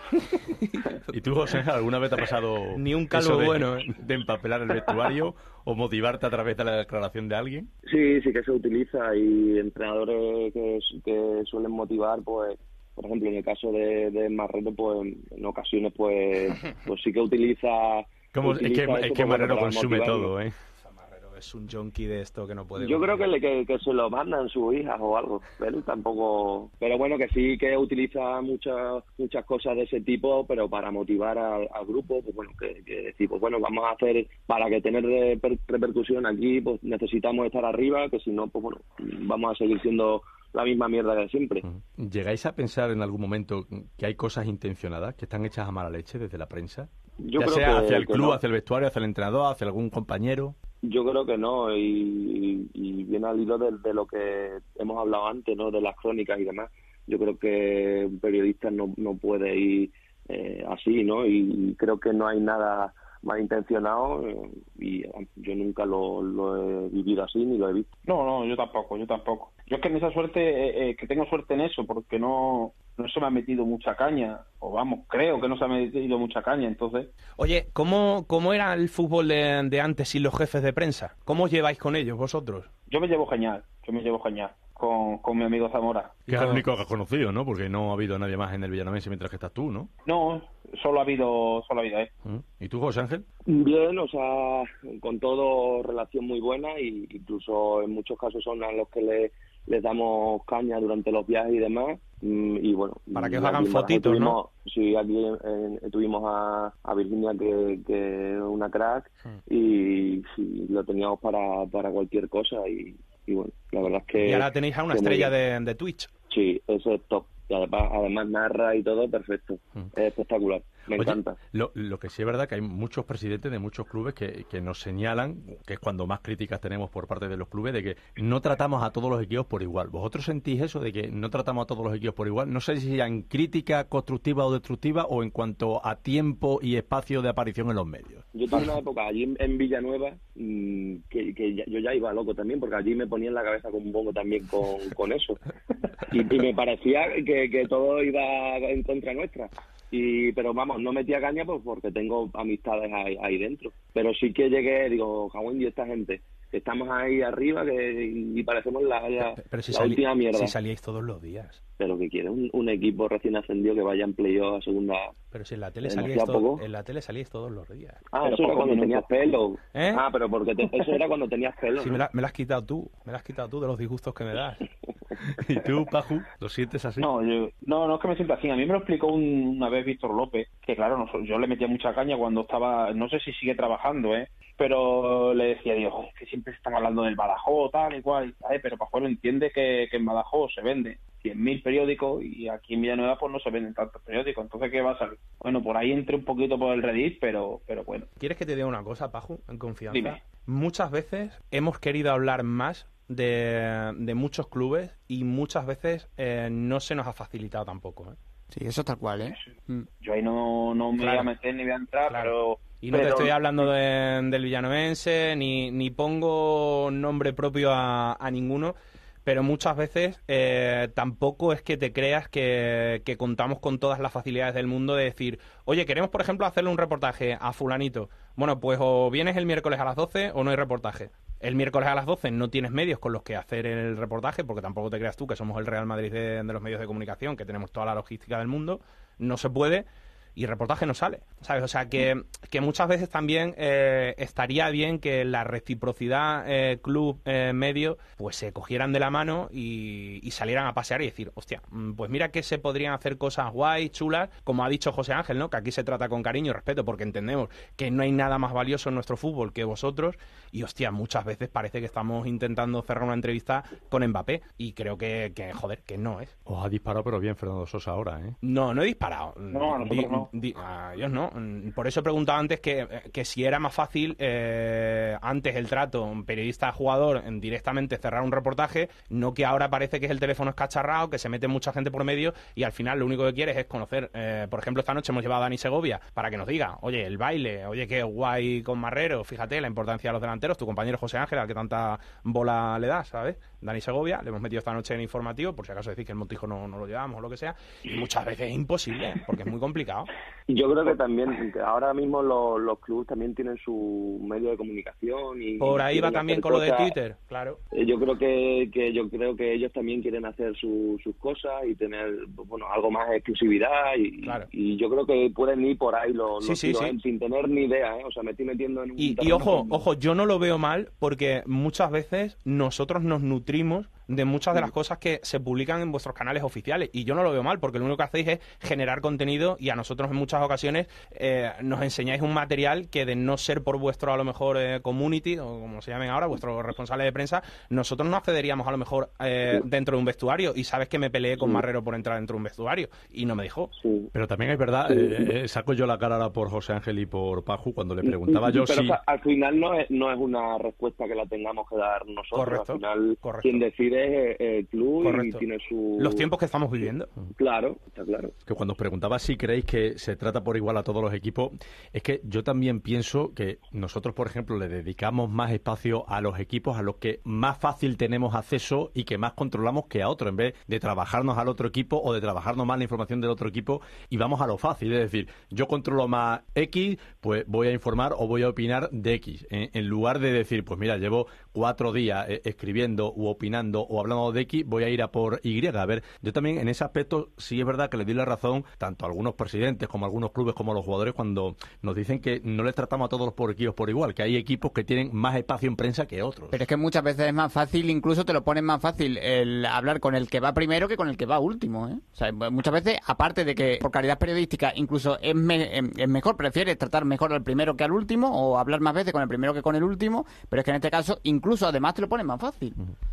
¿Y tú, José, alguna vez te ha pasado Ni un calvo eso de, bueno, ¿eh? de empapelar el vestuario o motivarte a través de la declaración de alguien? Sí, sí que se utiliza y entrenadores que, que suelen motivar, pues, por ejemplo, en el caso de, de Marrero, pues, en ocasiones, pues, pues sí que utiliza... Como, es que, utiliza es eso que como Marrero para consume motivarlo. todo, ¿eh? Marrero es un junkie de esto que no puede... Yo creo que, le, que, que se lo mandan sus hijas o algo, pero tampoco... Pero bueno, que sí que utiliza muchas muchas cosas de ese tipo, pero para motivar al, al grupo, pues bueno, que, que decir, pues bueno, vamos a hacer, para que tener reper- repercusión aquí, pues necesitamos estar arriba, que si no, pues bueno, vamos a seguir siendo la misma mierda de siempre. ¿Llegáis a pensar en algún momento que hay cosas intencionadas, que están hechas a mala leche desde la prensa? Yo ya creo sea que- hacia el que club, no. hacia el vestuario, hacia el entrenador, hacia algún compañero. Yo creo que no, y, y viene al hilo de, de lo que hemos hablado antes, ¿no? De las crónicas y demás. Yo creo que un periodista no, no puede ir eh, así, ¿no? Y creo que no hay nada malintencionado eh, y eh, yo nunca lo, lo he vivido así ni lo he visto. No, no, yo tampoco, yo tampoco. Yo es que en esa suerte, eh, eh, que tengo suerte en eso, porque no, no se me ha metido mucha caña, o vamos, creo que no se me ha metido mucha caña, entonces... Oye, ¿cómo, cómo era el fútbol de, de antes sin los jefes de prensa? ¿Cómo os lleváis con ellos vosotros? Yo me llevo genial, yo me llevo genial con, con mi amigo Zamora. Que es el único que has conocido, ¿no? Porque no ha habido nadie más en el Villanovense mientras que estás tú, ¿no? No, solo ha habido, solo ha habido él. ¿Y tú, José Ángel? Bien, o sea, con todo relación muy buena y incluso en muchos casos son a los que le, les damos caña durante los viajes y demás. Mm, Y bueno, Para que os aquí hagan en Badajoz fotitos, tuvimos- ¿no? Sí, aquí en- en- tuvimos a, a Virginia, que, que es una crack, y sí, lo teníamos para, para cualquier cosa. Y, y bueno, la verdad es que... Y ahora tenéis a una que muy estrella bien. de, de Twitch. Sí, eso es top. Y además, además narra y todo perfecto. Es espectacular. Me Oye, encanta. Lo, lo que sí es verdad que hay muchos presidentes de muchos clubes que, que nos señalan, que es cuando más críticas tenemos por parte de los clubes, de que no tratamos a todos los equipos por igual. ¿Vosotros sentís eso de que no tratamos a todos los equipos por igual? No sé si en crítica constructiva o destructiva o en cuanto a tiempo y espacio de aparición en los medios. Yo tuve una época allí en, en Villanueva mmm, que, que ya, yo ya iba loco también, porque allí me ponía en la cabeza como un bongo también con, con eso. Y, y me parecía que, que todo iba en contra nuestra. Y, pero vamos, no metía caña pues porque tengo amistades ahí, ahí dentro. Pero sí que llegué, digo, Jawén y esta gente, estamos ahí arriba que, y parecemos la, la, pero, pero si la salí, última mierda. Si salíais todos los días. Pero que quiere un, un equipo recién ascendido que vaya en playoff a segunda. Pero si en la tele ¿Eh, salíais todo, en la tele salíais todos los días. Ah, Pero eso era cuando minutos. tenías pelo. ¿Eh? Ah, pero porque te, eso era cuando tenías pelo. Sí, ¿no? me la, me la has quitado tú, me la has quitado tú de los disgustos que me das. ¿Y tú, Paju, lo sientes así? No, yo, no, no es que me sienta así. A mí me lo explicó un- una vez Víctor López, que claro, no, yo le metía mucha caña cuando estaba, no sé si sigue trabajando, ¿eh? Pero le decía, Dios, es que siempre se están hablando del Badajoz, tal y cual, ¿sabes? Pero Pajuelo entiende que, que en Badajoz se vende cien mil periódicos y aquí en Villanueva pues no se venden tantos periódicos. Entonces, ¿qué va a salir? Bueno, por ahí entré un poquito por el Reddit, pero, pero bueno. ¿Quieres que te diga una cosa, Paju, en confianza? Dime. Muchas veces hemos querido hablar más de, de muchos clubes y muchas veces eh, no se nos ha facilitado tampoco, ¿eh? Sí, eso es tal cual, ¿eh? Mm. Yo ahí no, no me Claro. voy a meter ni voy a entrar, Claro. pero... Y no pero- te estoy hablando de- del villanovense, ni, ni pongo nombre propio a, a ninguno, pero muchas veces eh, tampoco es que te creas que, que contamos con todas las facilidades del mundo de decir, oye, queremos, por ejemplo, hacerle un reportaje a fulanito. Bueno, pues o vienes el miércoles a las doce o no hay reportaje. El miércoles a las doce no tienes medios con los que hacer el reportaje, porque tampoco te creas tú que somos el Real Madrid de, de los medios de comunicación, que tenemos toda la logística del mundo. No se puede. Y el reportaje no sale, ¿sabes? O sea, que, que muchas veces también eh, estaría bien que la reciprocidad eh, club-medio pues se cogieran de la mano y, y salieran a pasear y decir, hostia, mm, pues mira que se podrían hacer cosas guay, chulas, como ha dicho José Ángel, ¿no? Que aquí se trata con cariño y respeto porque entendemos que no hay nada más valioso en nuestro fútbol que vosotros y, hostia, muchas veces parece que estamos intentando cerrar una entrevista con Mbappé y creo que, que joder, que no es. Os ha disparado pero bien Fernando Sosa ahora, ¿eh? No, no he disparado. No, a nosotros Di- no. di- a ellos no. Por eso he preguntado antes que, que si era más fácil eh, antes el trato un periodista-jugador en directamente cerrar un reportaje, no que ahora parece que es el teléfono escacharrado, que se mete mucha gente por medio y al final lo único que quieres es conocer. Eh, por ejemplo, esta noche hemos llevado a Dani Segovia para que nos diga, oye, el baile, oye, qué guay con Marrero, fíjate la importancia de los delanteros, tu compañero José Ángel, al que tanta bola le das, ¿sabes? Dani Segovia, le hemos metido esta noche en informativo, por si acaso decís que el Montijo no, no lo llevamos o lo que sea, y muchas veces es imposible, porque es muy complicado. Y yo creo que también, que ahora mismo los, los clubes también tienen su medio de comunicación y Por ahí va quieren también hacer con lo de cosas. Twitter, claro. Eh, Yo creo que, que yo creo que ellos también quieren hacer su- sus cosas y tener bueno algo más de exclusividad y, Claro. y yo creo que pueden ir por ahí los, Sí, los sí, tiros, sí. ¿eh? Sin tener ni idea, ¿eh? O sea, me estoy metiendo en un Y, y terreno ojo, que- ojo, yo no lo veo mal porque muchas veces nosotros nos nutrimos de muchas de las cosas que se publican en vuestros canales oficiales y yo no lo veo mal porque lo único que hacéis es generar contenido y a nosotros en muchas ocasiones eh, nos enseñáis un material que de no ser por vuestro a lo mejor eh, community o como se llamen ahora, vuestro responsable de prensa, nosotros no accederíamos a lo mejor eh, dentro de un vestuario y sabes que me peleé con Marrero por entrar dentro de un vestuario y no me dijo. Sí. Pero también es verdad, eh, eh, saco yo la cara ahora por José Ángel y por Paju cuando le preguntaba yo Pero si... o sea, al final no es, no es una respuesta que la tengamos que dar nosotros. Correcto, Al final correcto. quien decide es eh, el club Correcto. y tiene su... Los tiempos que estamos viviendo. Claro, está claro. que cuando os preguntaba si creéis que se trata por igual a todos los equipos, es que yo también pienso que nosotros, por ejemplo, le dedicamos más espacio a los equipos a los que más fácil tenemos acceso y que más controlamos que a otros, en vez de trabajarnos al otro equipo o de trabajarnos más la información del otro equipo y vamos a lo fácil, es decir, yo controlo más X, pues voy a informar o voy a opinar de X, en, en lugar de decir, pues mira, llevo cuatro días eh, escribiendo u opinando o hablando de X, voy a ir a por Y. A ver, yo también en ese aspecto sí es verdad que le doy la razón tanto a algunos presidentes como a algunos clubes como a los jugadores cuando nos dicen que no les tratamos a todos los por equipos por igual, que hay equipos que tienen más espacio en prensa que otros. Pero es que muchas veces es más fácil, incluso te lo ponen más fácil el hablar con el que va primero que con el que va último, ¿eh? O sea, muchas veces, aparte de que por calidad periodística incluso es, me- es mejor, prefieres tratar mejor al primero que al último o hablar más veces con el primero que con el último, pero es que en este caso incluso además te lo ponen más fácil.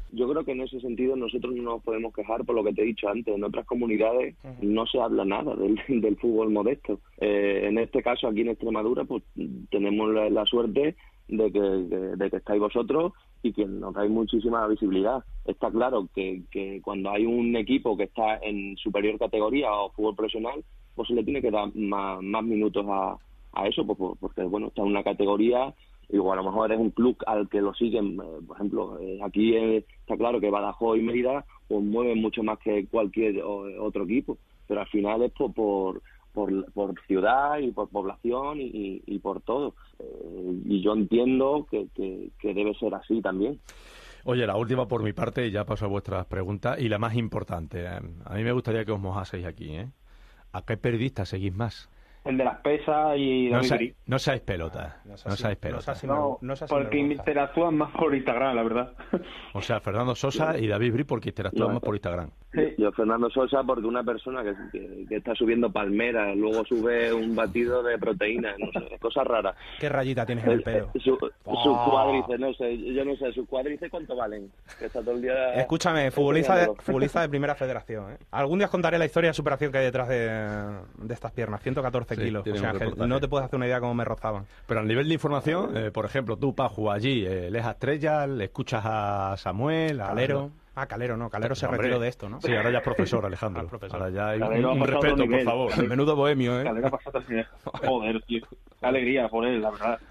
Yo creo que en ese sentido nosotros no nos podemos quejar por lo que te he dicho antes. En otras comunidades uh-huh. no se habla nada del, del fútbol modesto. Eh, en este caso, aquí en Extremadura, pues tenemos la, la suerte de que, de, de que estáis vosotros y que nos dais muchísima visibilidad. Está claro que, que cuando hay un equipo que está en superior categoría o fútbol profesional, pues se le tiene que dar más, más minutos a, a eso, pues, porque bueno, está en una categoría. Igual a lo mejor es un club al que lo siguen, eh, por ejemplo, eh, aquí eh, está claro que Badajoz y Mérida pues mueven mucho más que cualquier o, otro equipo, pero al final es por por, por, por ciudad y por población y, y por todo. Eh, y yo entiendo que, que, que debe ser así también. Oye, la última por mi parte, y ya paso a vuestras preguntas, y la más importante. Eh, a mí me gustaría que os mojaseis aquí, ¿eh? ¿A qué periodista seguís más? El de las pesas y no, David sa Bri. No seáis pelota, no, no seáis pelota. No, no, no porque interactúan más por Instagram, la verdad. O sea, Fernando Sosa y David Bri porque interactúan no, más por Instagram. Sí. Yo Fernando Sosa porque una persona que, que, que está subiendo palmeras, luego sube un batido de proteína, no sé, cosas raras. ¿Qué rayita tienes en el pelo? Su, oh. Sus cuádriceps, no sé, yo no sé, sus cuádriceps cuánto valen. Que está todo el día... Escúchame, futbolista de, futbolista de primera federación, ¿eh? Algún día os contaré la historia de superación que hay detrás de, de estas piernas, ciento catorce sí, kilos. O sea, Ángel, no te puedes hacer una idea cómo me rozaban. Pero a nivel de información, eh, por ejemplo, tú, Paju, allí, eh, lees a Estrella, le escuchas a Samuel, a Calero. Ah, Calero no, Calero se Hombre, retiró de esto, ¿no? Sí, ahora ya es profesor, Alejandro. Ah, profesor. Ahora ya hay Calero un, un respeto, por favor. El menudo bohemio, ¿eh? Calero ha pasado así. Joder, tío. Qué alegría por él, la verdad.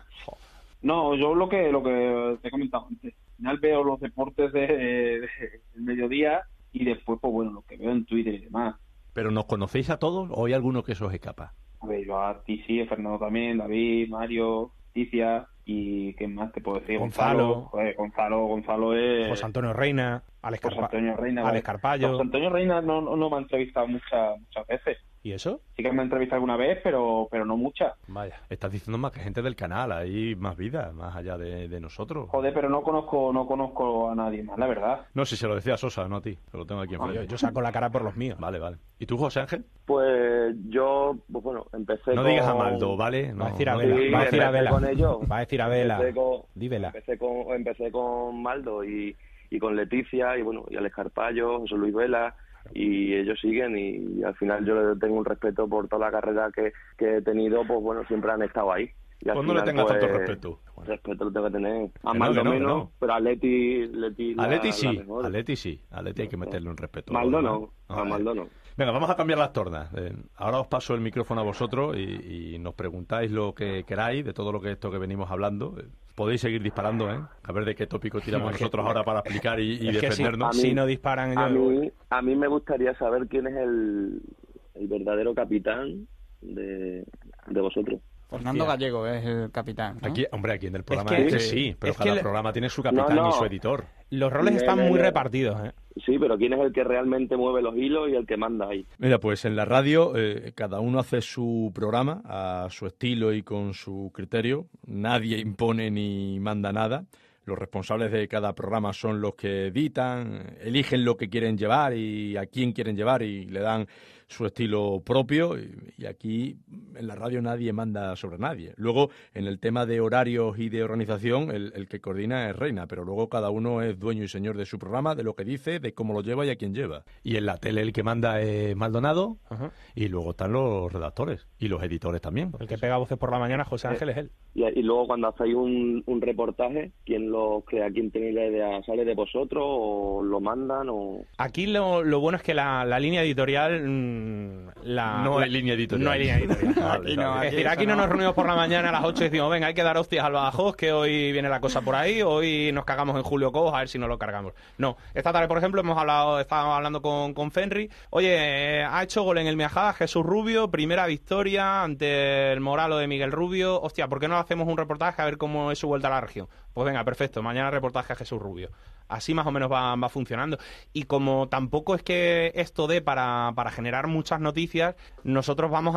No, yo lo que lo que te he comentado antes. Al final veo los deportes de, de, de mediodía y después, pues bueno, lo que veo en Twitter y demás. ¿Pero nos conocéis a todos o hay alguno que se os escapa? A ver, yo a ti sí, a Fernando también, David, Mario, Ticia y ¿qué más te puedo decir? Gonzalo. Joder, Gonzalo, Gonzalo es... José Antonio Reina, Alex, Carpa... José Antonio Reina, Alex vale. Carpallo. José Antonio Reina no, no, no me ha entrevistado muchas muchas veces. ¿Y eso? Sí que me ha entrevistado alguna vez, pero pero no muchas. Vaya, estás diciendo más que gente del canal, hay más vida, más allá de, de nosotros. Joder, pero no conozco no conozco a nadie más, la verdad. No, si se lo decía a Sosa, no a ti, lo tengo aquí enfrente. Yo, yo saco la cara por los míos. Vale, vale. ¿Y tú, José Ángel? Pues yo, pues bueno, empecé No con... digas a Maldo, ¿vale? No, va a decir a no, Vela, sí, va a decir a Vela. Con ellos. Va a decir a Vela. Empecé con, Dívela. Empecé con, empecé con Maldo y, y con Leticia y bueno, y Alex Carpallo, José Luis Vela, y ellos siguen y, y al final yo tengo un respeto por toda la carrera que, que he tenido, pues bueno, siempre han estado ahí. Y al pues no final, le tengas pues, tanto respeto. Respeto lo tengo que tener. A Que Maldo no, que no, menos, que no. pero a Leti... Leti A la, Leti la sí, mejor. a Leti sí, a Leti hay que meterle un respeto. Maldo no, no a Maldo no. Venga, vamos a cambiar las tornas. Eh, ahora os paso el micrófono a vosotros y, y nos preguntáis lo que queráis de todo lo que esto que venimos hablando. Eh, podéis seguir disparando, ¿eh? A ver de qué tópico tiramos no, nosotros que, ahor para explicar y, y es defendernos. Que si, si no disparan... A yo... mí, a mí me gustaría saber quién es el, el verdadero capitán de, de vosotros. Fernando Gallego es el capitán, ¿no? Aquí, hombre, aquí en el programa es que, es que sí, pero es cada que le... programa tiene su capitán no, no. y su editor. Los roles Le, están le, muy le. repartidos, ¿eh? Sí, pero quién es el que realmente mueve los hilos y el que manda ahí. Mira, pues en la radio eh, cada uno hace su programa a su estilo y con su criterio. Nadie impone ni manda nada. Los responsables de cada programa son los que editan, eligen lo que quieren llevar y a quién quieren llevar y le dan su estilo propio. Y aquí en la radio nadie manda sobre nadie. Luego, en el tema de horarios y de organización, el, el que coordina es Reina, pero luego cada uno es dueño y señor de su programa, de lo que dice, de cómo lo lleva y a quién lleva. Y en la tele el que manda es Maldonado. Ajá. Y luego están los redactores y los editores también. El que pega voces por la mañana, José Ángel, es él. Y, y luego cuando hacéis un, un reportaje, ¿quién lo crea? ¿Quién tiene la idea? ¿Sale de vosotros o lo mandan? O... Aquí lo, lo bueno es que la, la línea editorial... Mmm, la, no la, hay línea editorial. No hay línea editorial. Aquí no, es aquí decir, aquí no, no nos reunimos por la mañana a las ocho y decimos, venga, hay que dar hostias al Badajoz, que hoy viene la cosa por ahí, hoy nos cagamos en Julio Cobos, a ver si nos lo cargamos. No, esta tarde, por ejemplo, hemos hablado, estábamos hablando con, con Fenry. Oye, eh, ha hecho gol en el Miajada Jesús Rubio, primera victoria ante el Moralo de Miguel Rubio. Hostia, ¿por qué no hacemos un reportaje a ver cómo es su vuelta a la región? Pues venga, perfecto, mañana reportaje a Jesús Rubio. Así más o menos va, va funcionando. Y como tampoco es que esto dé para, para generar muchas noticias, nosotros vamos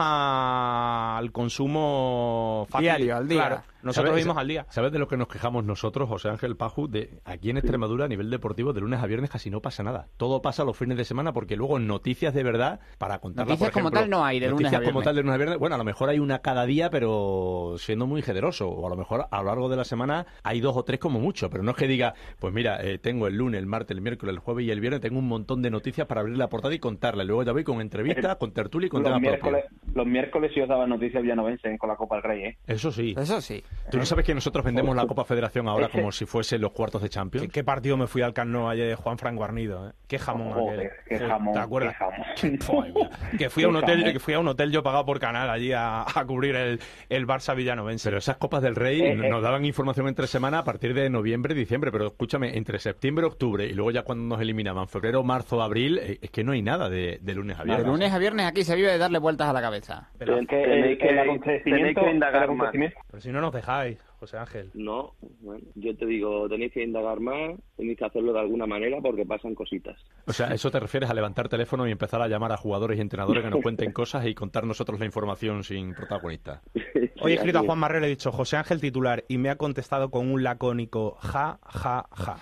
a, al consumo fácil. Diario, al día. Claro, nosotros vivimos al día. ¿Sabes de lo que nos quejamos nosotros, José Ángel, Paju? De aquí en Extremadura, a nivel deportivo, de lunes a viernes casi no pasa nada. Todo pasa los fines de semana porque luego noticias de verdad, para contarlas, noticias por ejemplo, como tal no hay de lunes a noticias viernes. como tal de lunes a viernes. Bueno, a lo mejor hay una cada día, pero siendo muy generoso. O a lo mejor a lo largo de la semana hay dos o tres como mucho, pero no es que diga, pues mira, eh, tengo el lunes, el martes, el miércoles, el jueves y el viernes, tengo un montón de noticias para abrir la portada y contarla. Luego ya voy con entrevistas, con tertulia y con los tema miércoles, propio. Los miércoles sí os daban noticias villanovenses con la Copa del Rey, ¿eh? Eso sí. Eso sí. ¿Tú no sabes que nosotros vendemos la Copa Federación ahora como si fuese los cuartos de Champions? ¿Qué, qué partido me fui al Camp Nou ayer de Juan Fran Guarnido? ¿eh? Qué jamón Joder, aquel. qué jamón, ¿Te acuerdas? qué jamón. Ay, mira. Que fui a un Qué hotel, jamón. que fui a un hotel yo pagado por Canal allí a, a cubrir el, el Barça villanovense. Pero esas Copas del Rey Eh, nos eh. daban información entre semana a partir de noviembre, diciembre, pero escúchame, entre septiembre, octubre y luego ya cuando nos eliminaban, febrero, marzo, abril, eh, es que no hay nada de, de lunes a De viernes. lunes a viernes aquí se vive de darle vueltas a la cabeza. Pero, Es que Tenéis el, que- el tenéis acontecimiento, que indagar el más. acontecimiento- pero si no nos dejáis, José Ángel. No, bueno, yo te digo, tenéis que indagar más, tenéis que hacerlo de alguna manera porque pasan cositas. O sea, ¿eso te refieres a levantar teléfono y empezar a llamar a jugadores y entrenadores que nos cuenten cosas y contar nosotros la información sin protagonista? Hoy he escrito a Así Juan Marrero, he dicho José Ángel titular y me ha contestado con un lacónico ja, ja, ja.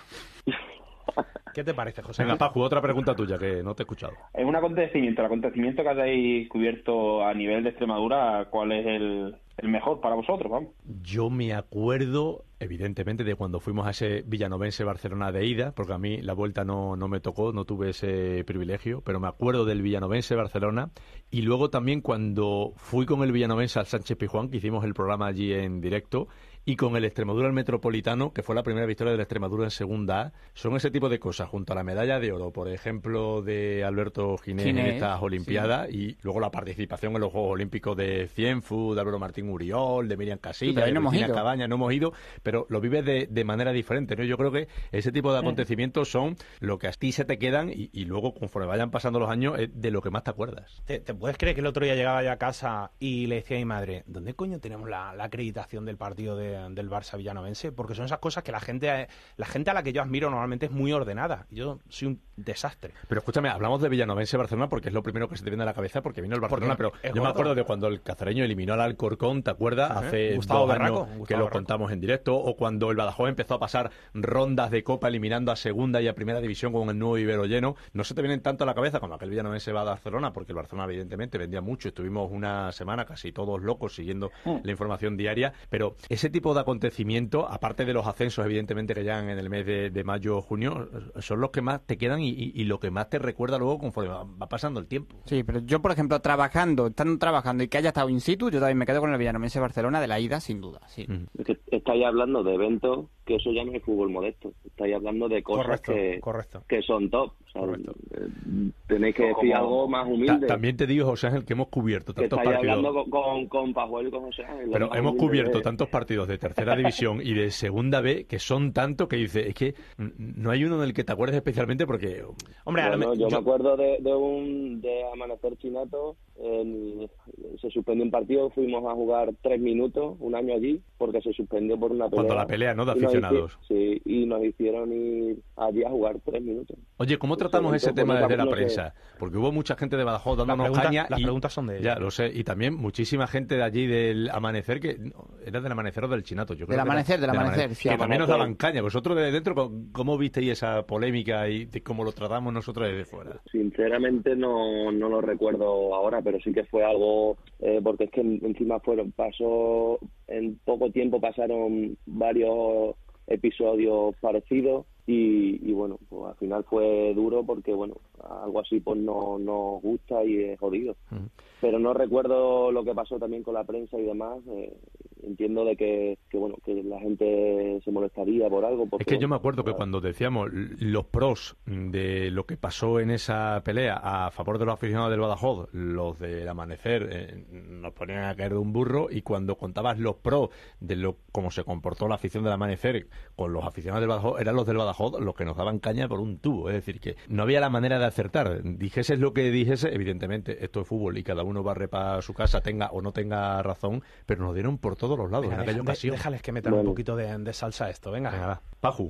¿Qué te parece, José Venga, Ángel? Paju, otra pregunta tuya que no te he escuchado. Es un acontecimiento, el acontecimiento que hayáis cubierto a nivel de Extremadura, ¿cuál es el, el mejor para vosotros? Vamos. Yo me acuerdo, evidentemente, de cuando fuimos a ese Villanovense-Barcelona de ida, porque a mí la vuelta no, no me tocó, no tuve ese privilegio, pero me acuerdo del Villanovense-Barcelona y luego también cuando fui con el Villanovense al Sánchez Pizjuán, que hicimos el programa allí en directo, y con el Extremadura al Metropolitano, que fue la primera victoria del Extremadura en Segunda A. Son ese tipo de cosas, junto a la medalla de oro, por ejemplo, de Alberto Ginés, Ginés, en estas Olimpiadas, y luego la participación en los Juegos Olímpicos de Cienfu, de Álvaro Martín Uriol, de Miriam Sí, Casilla, pero ahí de no hemos Cristina ido. Cabaña, no hemos ido, pero lo vives de, de manera diferente, ¿no? Yo creo que ese tipo de acontecimientos son lo que a ti se te quedan y, y luego, conforme vayan pasando los años, es de lo que más te acuerdas. ¿Te, te puedes creer que el otro día llegaba yo a casa y le decía a mi madre, ¿dónde coño tenemos la, la acreditación del partido de- del Barça Villanovense? Porque son esas cosas que la gente la gente a la que yo admiro normalmente es muy ordenada. Y yo soy un desastre. Pero escúchame, hablamos de Villanovense-Barcelona porque es lo primero que se te viene a la cabeza porque vino el Barcelona, Porque pero es yo me gordo. acuerdo de cuando el cacereño eliminó al Alcorcón, ¿te acuerdas? Ajá. Hace Gustavo dos Berraco, años Gustavo que lo Berraco. contamos en directo, o cuando el Badajoz empezó a pasar rondas de Copa eliminando a Segunda y a Primera División con el nuevo Ibero lleno. No se te vienen tanto a la cabeza como aquel Villanovense va a Barcelona, porque el Barcelona evidentemente vendía mucho, estuvimos una semana casi todos locos siguiendo la información diaria, pero ese tipo de acontecimiento, aparte de los ascensos evidentemente que llegan en el mes de, de mayo o junio, son los que más te quedan y, y- y lo que más te recuerda luego conforme va, va pasando el tiempo. Sí, pero yo, por ejemplo, trabajando, estando trabajando y que haya estado in situ, yo también me quedo con el Villanovense Barcelona de la ida, sin duda. Sí. Mm. Es que estáis hablando de eventos que eso ya no es fútbol modesto. Estáis hablando de cosas Correcto, que, correcto. que son top. O sea, Correcto. eh, tenéis que decir Como- algo más Ta- humilde. también te digo, José Ángel, que hemos cubierto que tantos estáis hablando partidos. con, con, con Pajuelo y con José Ángel. lo Pero más hemos humilde cubierto de- tantos partidos de tercera división y de segunda B que son tantos que dice, es que mm, no hay uno del que te acuerdes especialmente porque Hombre, a lo Bueno, me- yo, yo- me acuerdo de, de un de Amanecer Chinato, en- se suspendió un partido, fuimos a jugar tres minutos, un año allí, porque se suspendió por una pelea. cuando la pelea, ¿no? De Y nos aficionados. hici- Sí, y nos hicieron ir allí a jugar tres minutos. Oye, ¿cómo Pues tratamos eso, ese tema pues, desde la no sé. prensa? Porque hubo mucha gente de Badajoz dándonos pregunta- caña las y preguntas son de ella. Ya, lo sé. Y también muchísima gente de allí del Amanecer, que no, era del Amanecer o del Chinato. Yo creo Del que era Amanecer, del Amanecer, sí, que también nos Amanecer. daban caña. Vosotros desde dentro, ¿cómo- ¿cómo visteis esa polémica y de cómo lo tratamos nosotros desde fuera? Sinceramente no, no lo recuerdo ahora, pero sí que fue algo, eh, porque es que encima fueron, pasó, en poco tiempo pasaron varios episodios parecidos y, y bueno, pues al final fue duro porque bueno, algo así pues no nos gusta y es jodido. Mm. Pero no recuerdo lo que pasó también con la prensa y demás. eh, entiendo de que, que bueno, que la gente se molestaría por algo. Porque, Es que yo me bueno, acuerdo que cuando decíamos l- los pros de lo que pasó en esa pelea a favor de los aficionados del Badajoz, los del Amanecer eh, nos ponían a caer de un burro, y cuando contabas los pros de lo cómo se comportó la afición del Amanecer con los aficionados del Badajoz, eran los del Badajoz los que nos daban caña por un tubo. Es decir, que no había la manera de acertar. Dijeses lo que dijese, evidentemente, esto es fútbol y cada uno barre para su casa, tenga o no tenga razón, pero nos dieron por todos los lados Venga, en aquella deja- de- ocasión. déjales que metan un Bueno. poquito de, de salsa a esto, venga. Venga, va. Paju.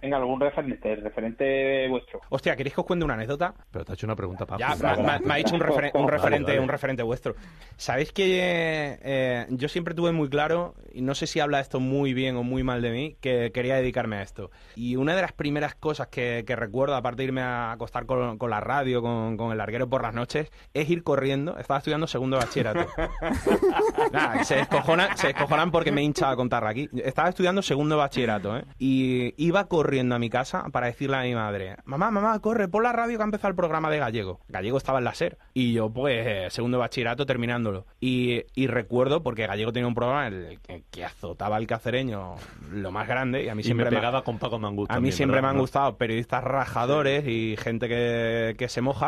Venga, algún referente, referente vuestro. Hostia, ¿queréis que os cuente una anécdota? Pero te ha hecho una pregunta para... Ya, me, me- me ha dicho un, referen- un referente un referente vuestro. ¿Sabéis que eh, yo siempre tuve muy claro, y no sé si habla esto muy bien o muy mal de mí, que quería dedicarme a esto? Y una de las primeras cosas que, que recuerdo, aparte de irme a acostar con, con la radio, con, con el larguero por las noches, es ir corriendo. Estaba estudiando segundo de bachillerato. Nada, se descojonan, se descojonan porque me he hinchado a contarla aquí. Estaba estudiando segundo de bachillerato, ¿eh? Y iba corriendo a mi casa para decirle a mi madre: mamá, mamá, corre, pon la radio que ha empezado el programa de Gallego. Gallego estaba en la SER. Y yo, pues, eh, segundo de bachillerato terminándolo. Y, y recuerdo, porque Gallego tenía un programa en el que, que azotaba al cacereño lo más grande, y a mí Y siempre me me- pegaba con Paco Mangú a mí también, siempre ¿verdad? me han ¿No? gustado periodistas rajadores y gente que, que se moja.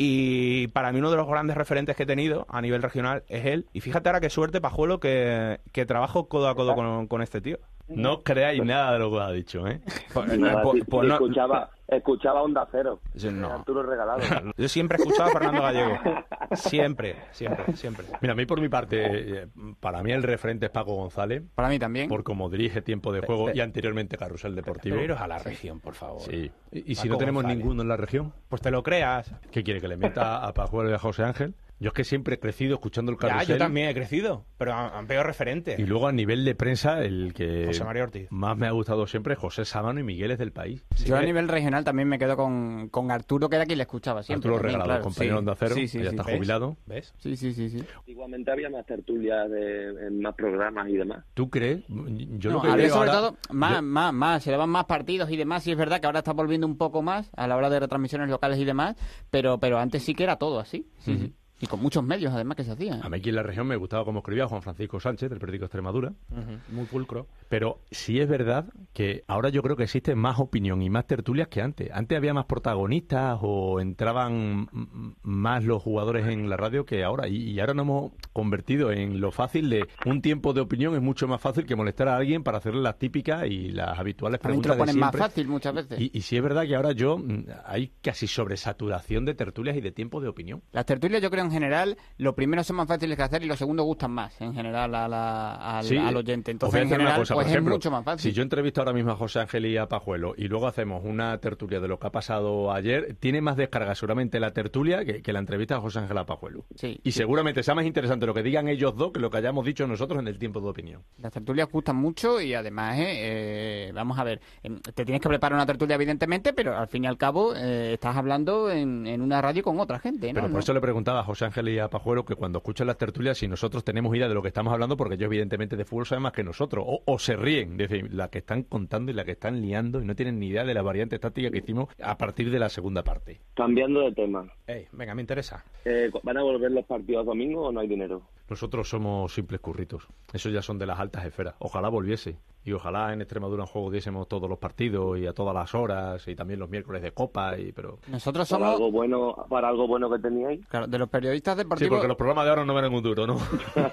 Y para mí uno de los grandes referentes que he tenido a nivel regional es él. Y fíjate ahora qué suerte, Pajuelo, que, que trabajo codo a codo con, con este tío. No creáis nada de lo que ha dicho, ¿eh? Pues, Nada, pues- sí, pues no- escuchaba, escuchaba Onda Cero. Yo no. Arturo Regalado. Yo siempre he escuchado a Fernando Gallego. Siempre, siempre, siempre. Mira, a mí por mi parte, eh, para mí el referente es Paco González, Para mí también. por cómo dirige Tiempo de Juego Pe- y anteriormente Carrusel Deportivo. Pero iros a la región, por favor. Sí. ¿Y, y si Paco no tenemos González. ninguno en la región? Pues te lo creas. ¿Qué quiere? ¿Que le meta a Pajuelo y a José Ángel? Yo es que siempre he crecido escuchando el Ya, Carrusel. yo también he crecido, pero han, han pegado referente. Y luego a nivel de prensa, el que José María Ortiz. más me ha gustado siempre es José Sábano y Migueles del País. Yo a nivel regional también me quedo con, con Arturo, que era quien le escuchaba siempre. Arturo también, Regalado, claro. compañero Sí. de Onda Cero, Sí, sí, que ya sí. está ¿Ves? jubilado. ¿Ves? Sí, sí, sí, sí. Antiguamente había más tertulias de, en más programas y demás. ¿Tú crees? Yo No, lo que había veo sobre ahora- todo más, yo- más, más, se daban más partidos y demás, y es verdad que ahora está volviendo un poco más a la hora de retransmisiones locales y demás, pero, pero antes sí que era todo así. Sí, sí. Y con muchos medios además que se hacían. A mí aquí en la región me gustaba cómo escribía Juan Francisco Sánchez, del periódico Extremadura. Ujú, muy pulcro. Pero sí es verdad que ahora yo creo que existe más opinión y más tertulias que antes. Antes había más protagonistas o entraban m- más los jugadores en la radio que ahora. Y, y ahora nos hemos convertido en lo fácil de un tiempo de opinión. Es mucho más fácil que molestar a alguien para hacerle las típicas y las habituales También te preguntas lo de ponen más siempre. fácil muchas veces. Y, y sí es verdad que ahora yo mm, hay casi sobresaturación de tertulias y de tiempo de opinión. Las tertulias yo creo en general, lo primero son más fáciles que hacer y lo segundo gustan más en general a la- al, Sí, al oyente. os Entonces voy a en hacer una general cosa, pues por es ejemplo, mucho más fácil. Si yo entrevisto ahora mismo a José Ángel y a Pajuelo y luego hacemos una tertulia de lo que ha pasado ayer, tiene más descarga seguramente la tertulia que, que la entrevista a José Ángel a Pajuelo. Sí, Y sí. seguramente sea más interesante lo que digan ellos dos que lo que hayamos dicho nosotros en el tiempo de opinión. Las tertulias gustan mucho y además, eh, eh, vamos a ver, em, te tienes que preparar una tertulia evidentemente, pero al fin y al cabo eh, estás hablando en, en una radio con otra gente, ¿no? Pero por No- eso le preguntaba a José Ángel y a Pajuelo que cuando escuchan las tertulias si nosotros tenemos idea de lo que estamos hablando, porque ellos evidentemente de fútbol saben más que nosotros, o, o se ríen de la que están contando y la que están liando y no tienen ni idea de la variante táctica que hicimos a partir de la segunda parte. Cambiando de tema, Ey, venga, me interesa. eh, ¿van a volver los partidos domingo o no hay dinero? Nosotros somos simples curritos. Esos ya son de las altas esferas. Ojalá volviese. Y ojalá en Extremadura en juego diésemos todos los partidos y a todas las horas y también los miércoles de copa. Y pero Nosotros Para somos, algo bueno, para algo bueno que teníais. claro, de los periodistas sí, deportivos, porque los programas de ahora no valen un duro, ¿no?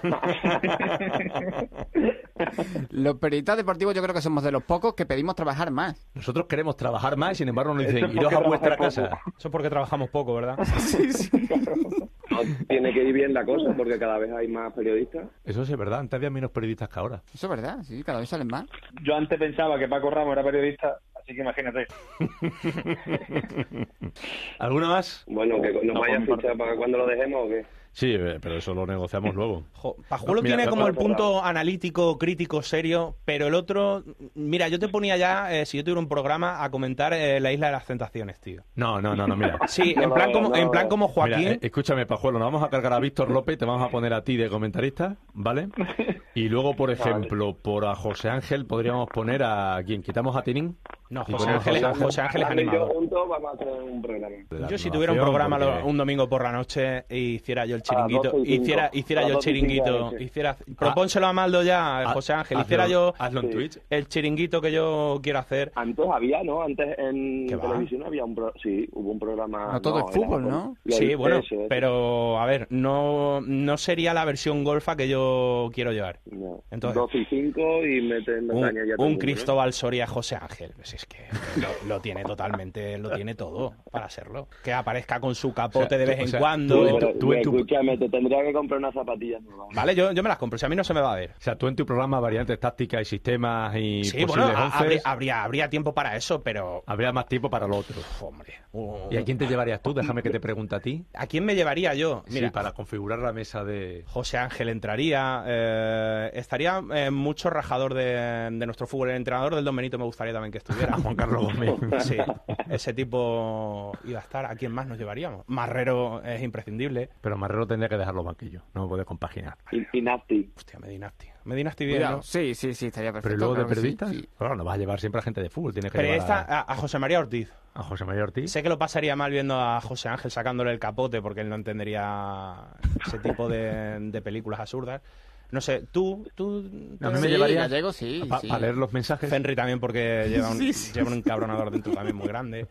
los periodistas deportivos yo creo que somos de los pocos que pedimos trabajar más. Nosotros queremos trabajar más y sin embargo nos dicen Eso es iros a porque vuestra trabajáis casa. Eso es porque trabajamos poco, ¿verdad? No, tiene que ir bien la cosa porque cada vez hay más periodistas. Eso sí es verdad. Antes había menos periodistas que ahora. Eso es verdad, sí, cada vez salen más. Yo antes pensaba que Paco Ramos era periodista, así que imagínate. ¿Alguna más? Bueno, que nos No, vaya a por mi parte. fichar para cuando lo dejemos o qué. Sí, eh, pero eso lo negociamos luego. Jo, Pajuelo Mira, tiene como por el otro punto analítico, crítico, serio, pero el otro... Mira, yo te ponía ya, eh, si yo tuviera un programa, a comentar eh, la Isla de las Tentaciones, tío. No, no, no, no, mira. Sí, No en lo plan veo, como, no en lo plan veo. como Joaquín... Mira, eh, escúchame, Pajuelo, nos vamos a cargar a Víctor López, te vamos a poner a ti de comentarista, ¿vale? Y luego, por ejemplo, por a José Ángel podríamos poner a... ¿Quién? ¿Quitamos a Tinín? No, Y José ponemos Ángel, José Ángel. José Ángel es Ahora y yo animador. juntos vamos a hacer un programa. De la Yo si tuviera un renovación, programa lo- porque- un domingo por la noche e hiciera yo el A chiringuito, las doce y cinco. hiciera, hiciera A yo el las doce y cinco de la chiringuito, noche. hiciera, propónselo a Maldo ya, Ha- José Ángel, hazlo- hiciera yo Hazlo en Sí. Twitch. el chiringuito que yo quiero hacer. Antes había, ¿no? Antes en ¿Qué va? televisión había un pro... Sí, hubo un programa... No, todo es era fútbol, con- ¿no? Lo- Sí, bueno, eso, eso. pero a ver, no, no sería la versión golfa que yo quiero llevar. No. Entonces- doce y cinco y meten Un, Bretaña ya todo el un mundo, ¿no? Cristóbal Soria José Ángel. Sí, es que lo, lo tiene totalmente, lo tiene todo para serlo. Que aparezca con su capote de vez o en sea, cuando. tú- Pero, tú en tu- escúchame, te tendría que comprar unas zapatillas nuevas. Vale, yo, yo me las compro, si a mí no se me va a ver. O sea, tú en tu programa variantes tácticas y sistemas y Sí, posibles bueno, a- onces, habría, habría, habría tiempo para eso, pero... habría más tiempo para lo otro. Uf, hombre. Uh, ¿Y a quién te llevarías tú? Déjame que te pregunte a ti. ¿A quién me llevaría yo? Mira, Sí, para configurar la mesa de... José Ángel entraría, eh, estaría eh, mucho rajador de, de nuestro fútbol. El entrenador del Don Benito me gustaría también que estuviera. Juan Carlos Gómez. Sí, ese tipo iba a estar. ¿A quién más nos llevaríamos? Marrero es imprescindible. Pero Marrero tendría que dejar los banquillos, no puede compaginar. Y, y Nafti. Hostia, Medinasti. Medinasti bien, Cuidado. ¿no? Sí, sí, sí, estaría perfecto. Pero luego de claro que sí, periodistas, sí. claro, no vas a llevar siempre a gente de fútbol, tienes que Pero llevar esta, a, a, a José María Ortiz. a José María Ortiz. Sé que lo pasaría mal viendo a José Ángel sacándole el capote porque él no entendería ese tipo de, de películas absurdas. No sé, tú... tú A mí me Sí, llevaría Gallego, sí, para sí. leer los mensajes. Fenry también porque lleva un, Sí, sí. lleva un encabronador dentro también muy grande.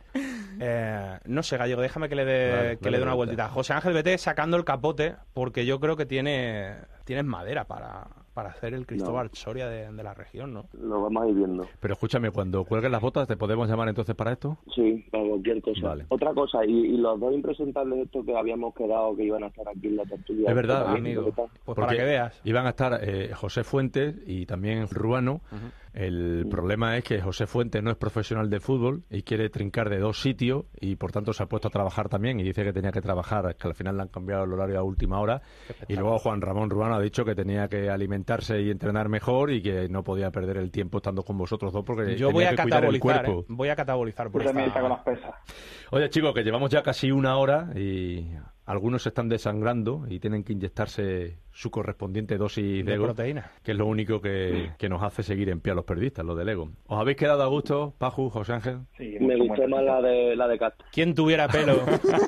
Eh, no sé, Gallego, déjame que le dé Vale, que dale le dé una vuelta. vueltita. José Ángel, vete sacando el capote porque yo creo que tiene tienes madera para, para hacer el Cristóbal Soria de, de la región, ¿no? Lo vamos a ir viendo. Pero escúchame, cuando cuelgues las botas, ¿te podemos llamar entonces para esto? Sí, para cualquier cosa. Vale. Otra cosa, y, y los dos impresentables estos que habíamos quedado que iban a estar aquí en la tertulia. Es verdad, ¿Qué tal? amigo. ¿Qué tal? Pues Porque para que veas. Iban a estar eh, José Fuentes y también Ruano. El problema es que José Fuentes no es profesional de fútbol y quiere trincar de dos sitios y por tanto se ha puesto a trabajar también y dice que tenía que trabajar, que al final le han cambiado el horario a última hora. Y luego Juan Ramón Ruano ha dicho que tenía que alimentarse y entrenar mejor y que no podía perder el tiempo estando con vosotros dos porque Yo tenía voy a que cuidar el catabolizar, cuerpo. ¿eh? Voy a catabolizar por Yo también esta... está con las pesas. Oye, chicos, que llevamos ya casi una hora y algunos se están desangrando y tienen que inyectarse su correspondiente dosis de, de ego, proteína. que es lo único que, que nos hace seguir en pie a los periodistas, lo del ego. ¿Os habéis quedado a gusto, Paju, José Ángel? Sí, Me mucho, gustó mucho. más la de la de Castro. ¿Quién tuviera pelo?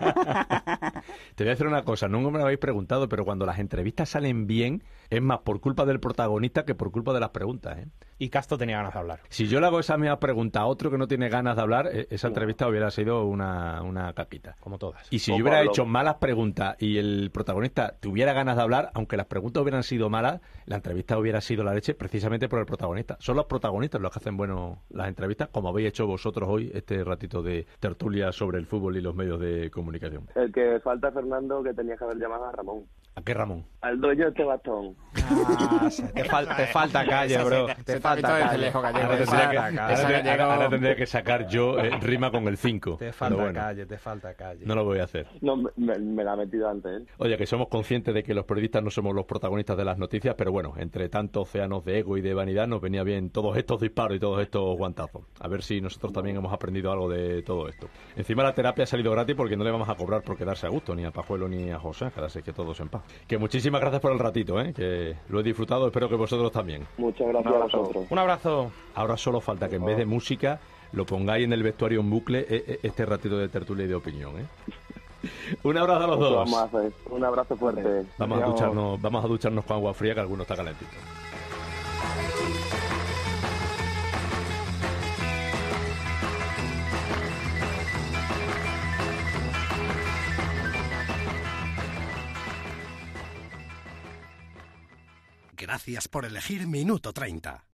Te voy a decir una cosa, no me lo habéis preguntado, pero cuando las entrevistas salen bien, es más por culpa del protagonista que por culpa de las preguntas, ¿eh? Y Castro tenía ganas de hablar. Si yo le hago esa misma pregunta a otro que no tiene ganas de hablar, eh, esa entrevista hubiera sido una, una caquita. Como todas. Y si Ojo, yo hubiera lo- hecho malas preguntas y el protagonista tuviera ganas de hablar, aunque las preguntas hubieran sido malas, la entrevista hubiera sido la leche precisamente por el protagonista. Son los protagonistas los que hacen bueno las entrevistas, como habéis hecho vosotros hoy, este ratito de tertulia sobre el fútbol y los medios de comunicación. El que falta, Fernando, que tenías que haber llamado a Ramón. ¿A qué, Ramón? Al dueño de este bastón. Ah, te, fal- te falta calle, bro. Se Te te falta ha visto calle. desde lejos, Gallego. Ahora Te tendría, que, falta ahora calle. tendría- Gallego. ahora tendría que sacar yo eh, rima con el cinco. Te falta Pero bueno, calle, te falta calle. no lo voy a hacer. No, me, me la ha metido antes él. Oye, que somos conscientes de que los periodistas no somos los protagonistas de las noticias, pero bueno, entre tantos océanos de ego y de vanidad nos venía bien todos estos disparos y todos estos guantazos. A ver si nosotros también hemos aprendido algo de todo esto. Encima la terapia ha salido gratis porque no le vamos a cobrar por quedarse a gusto, ni a Pajuelo ni a José Ángel, así que todos en paz. Que muchísimas gracias por el ratito, ¿eh? Que lo he disfrutado, espero que vosotros también. Muchas gracias Un a abrazo. vosotros. Un abrazo. Ahora solo falta que en vez de música lo pongáis en el vestuario en bucle eh, eh, este ratito de tertulia y de opinión, ¿eh? Un abrazo a los Eso dos. vamos a hacer. Un abrazo fuerte. Vamos a Adiós. ducharnos, vamos a ducharnos con agua fría, que alguno está calentito. Gracias por elegir Minuto treinta.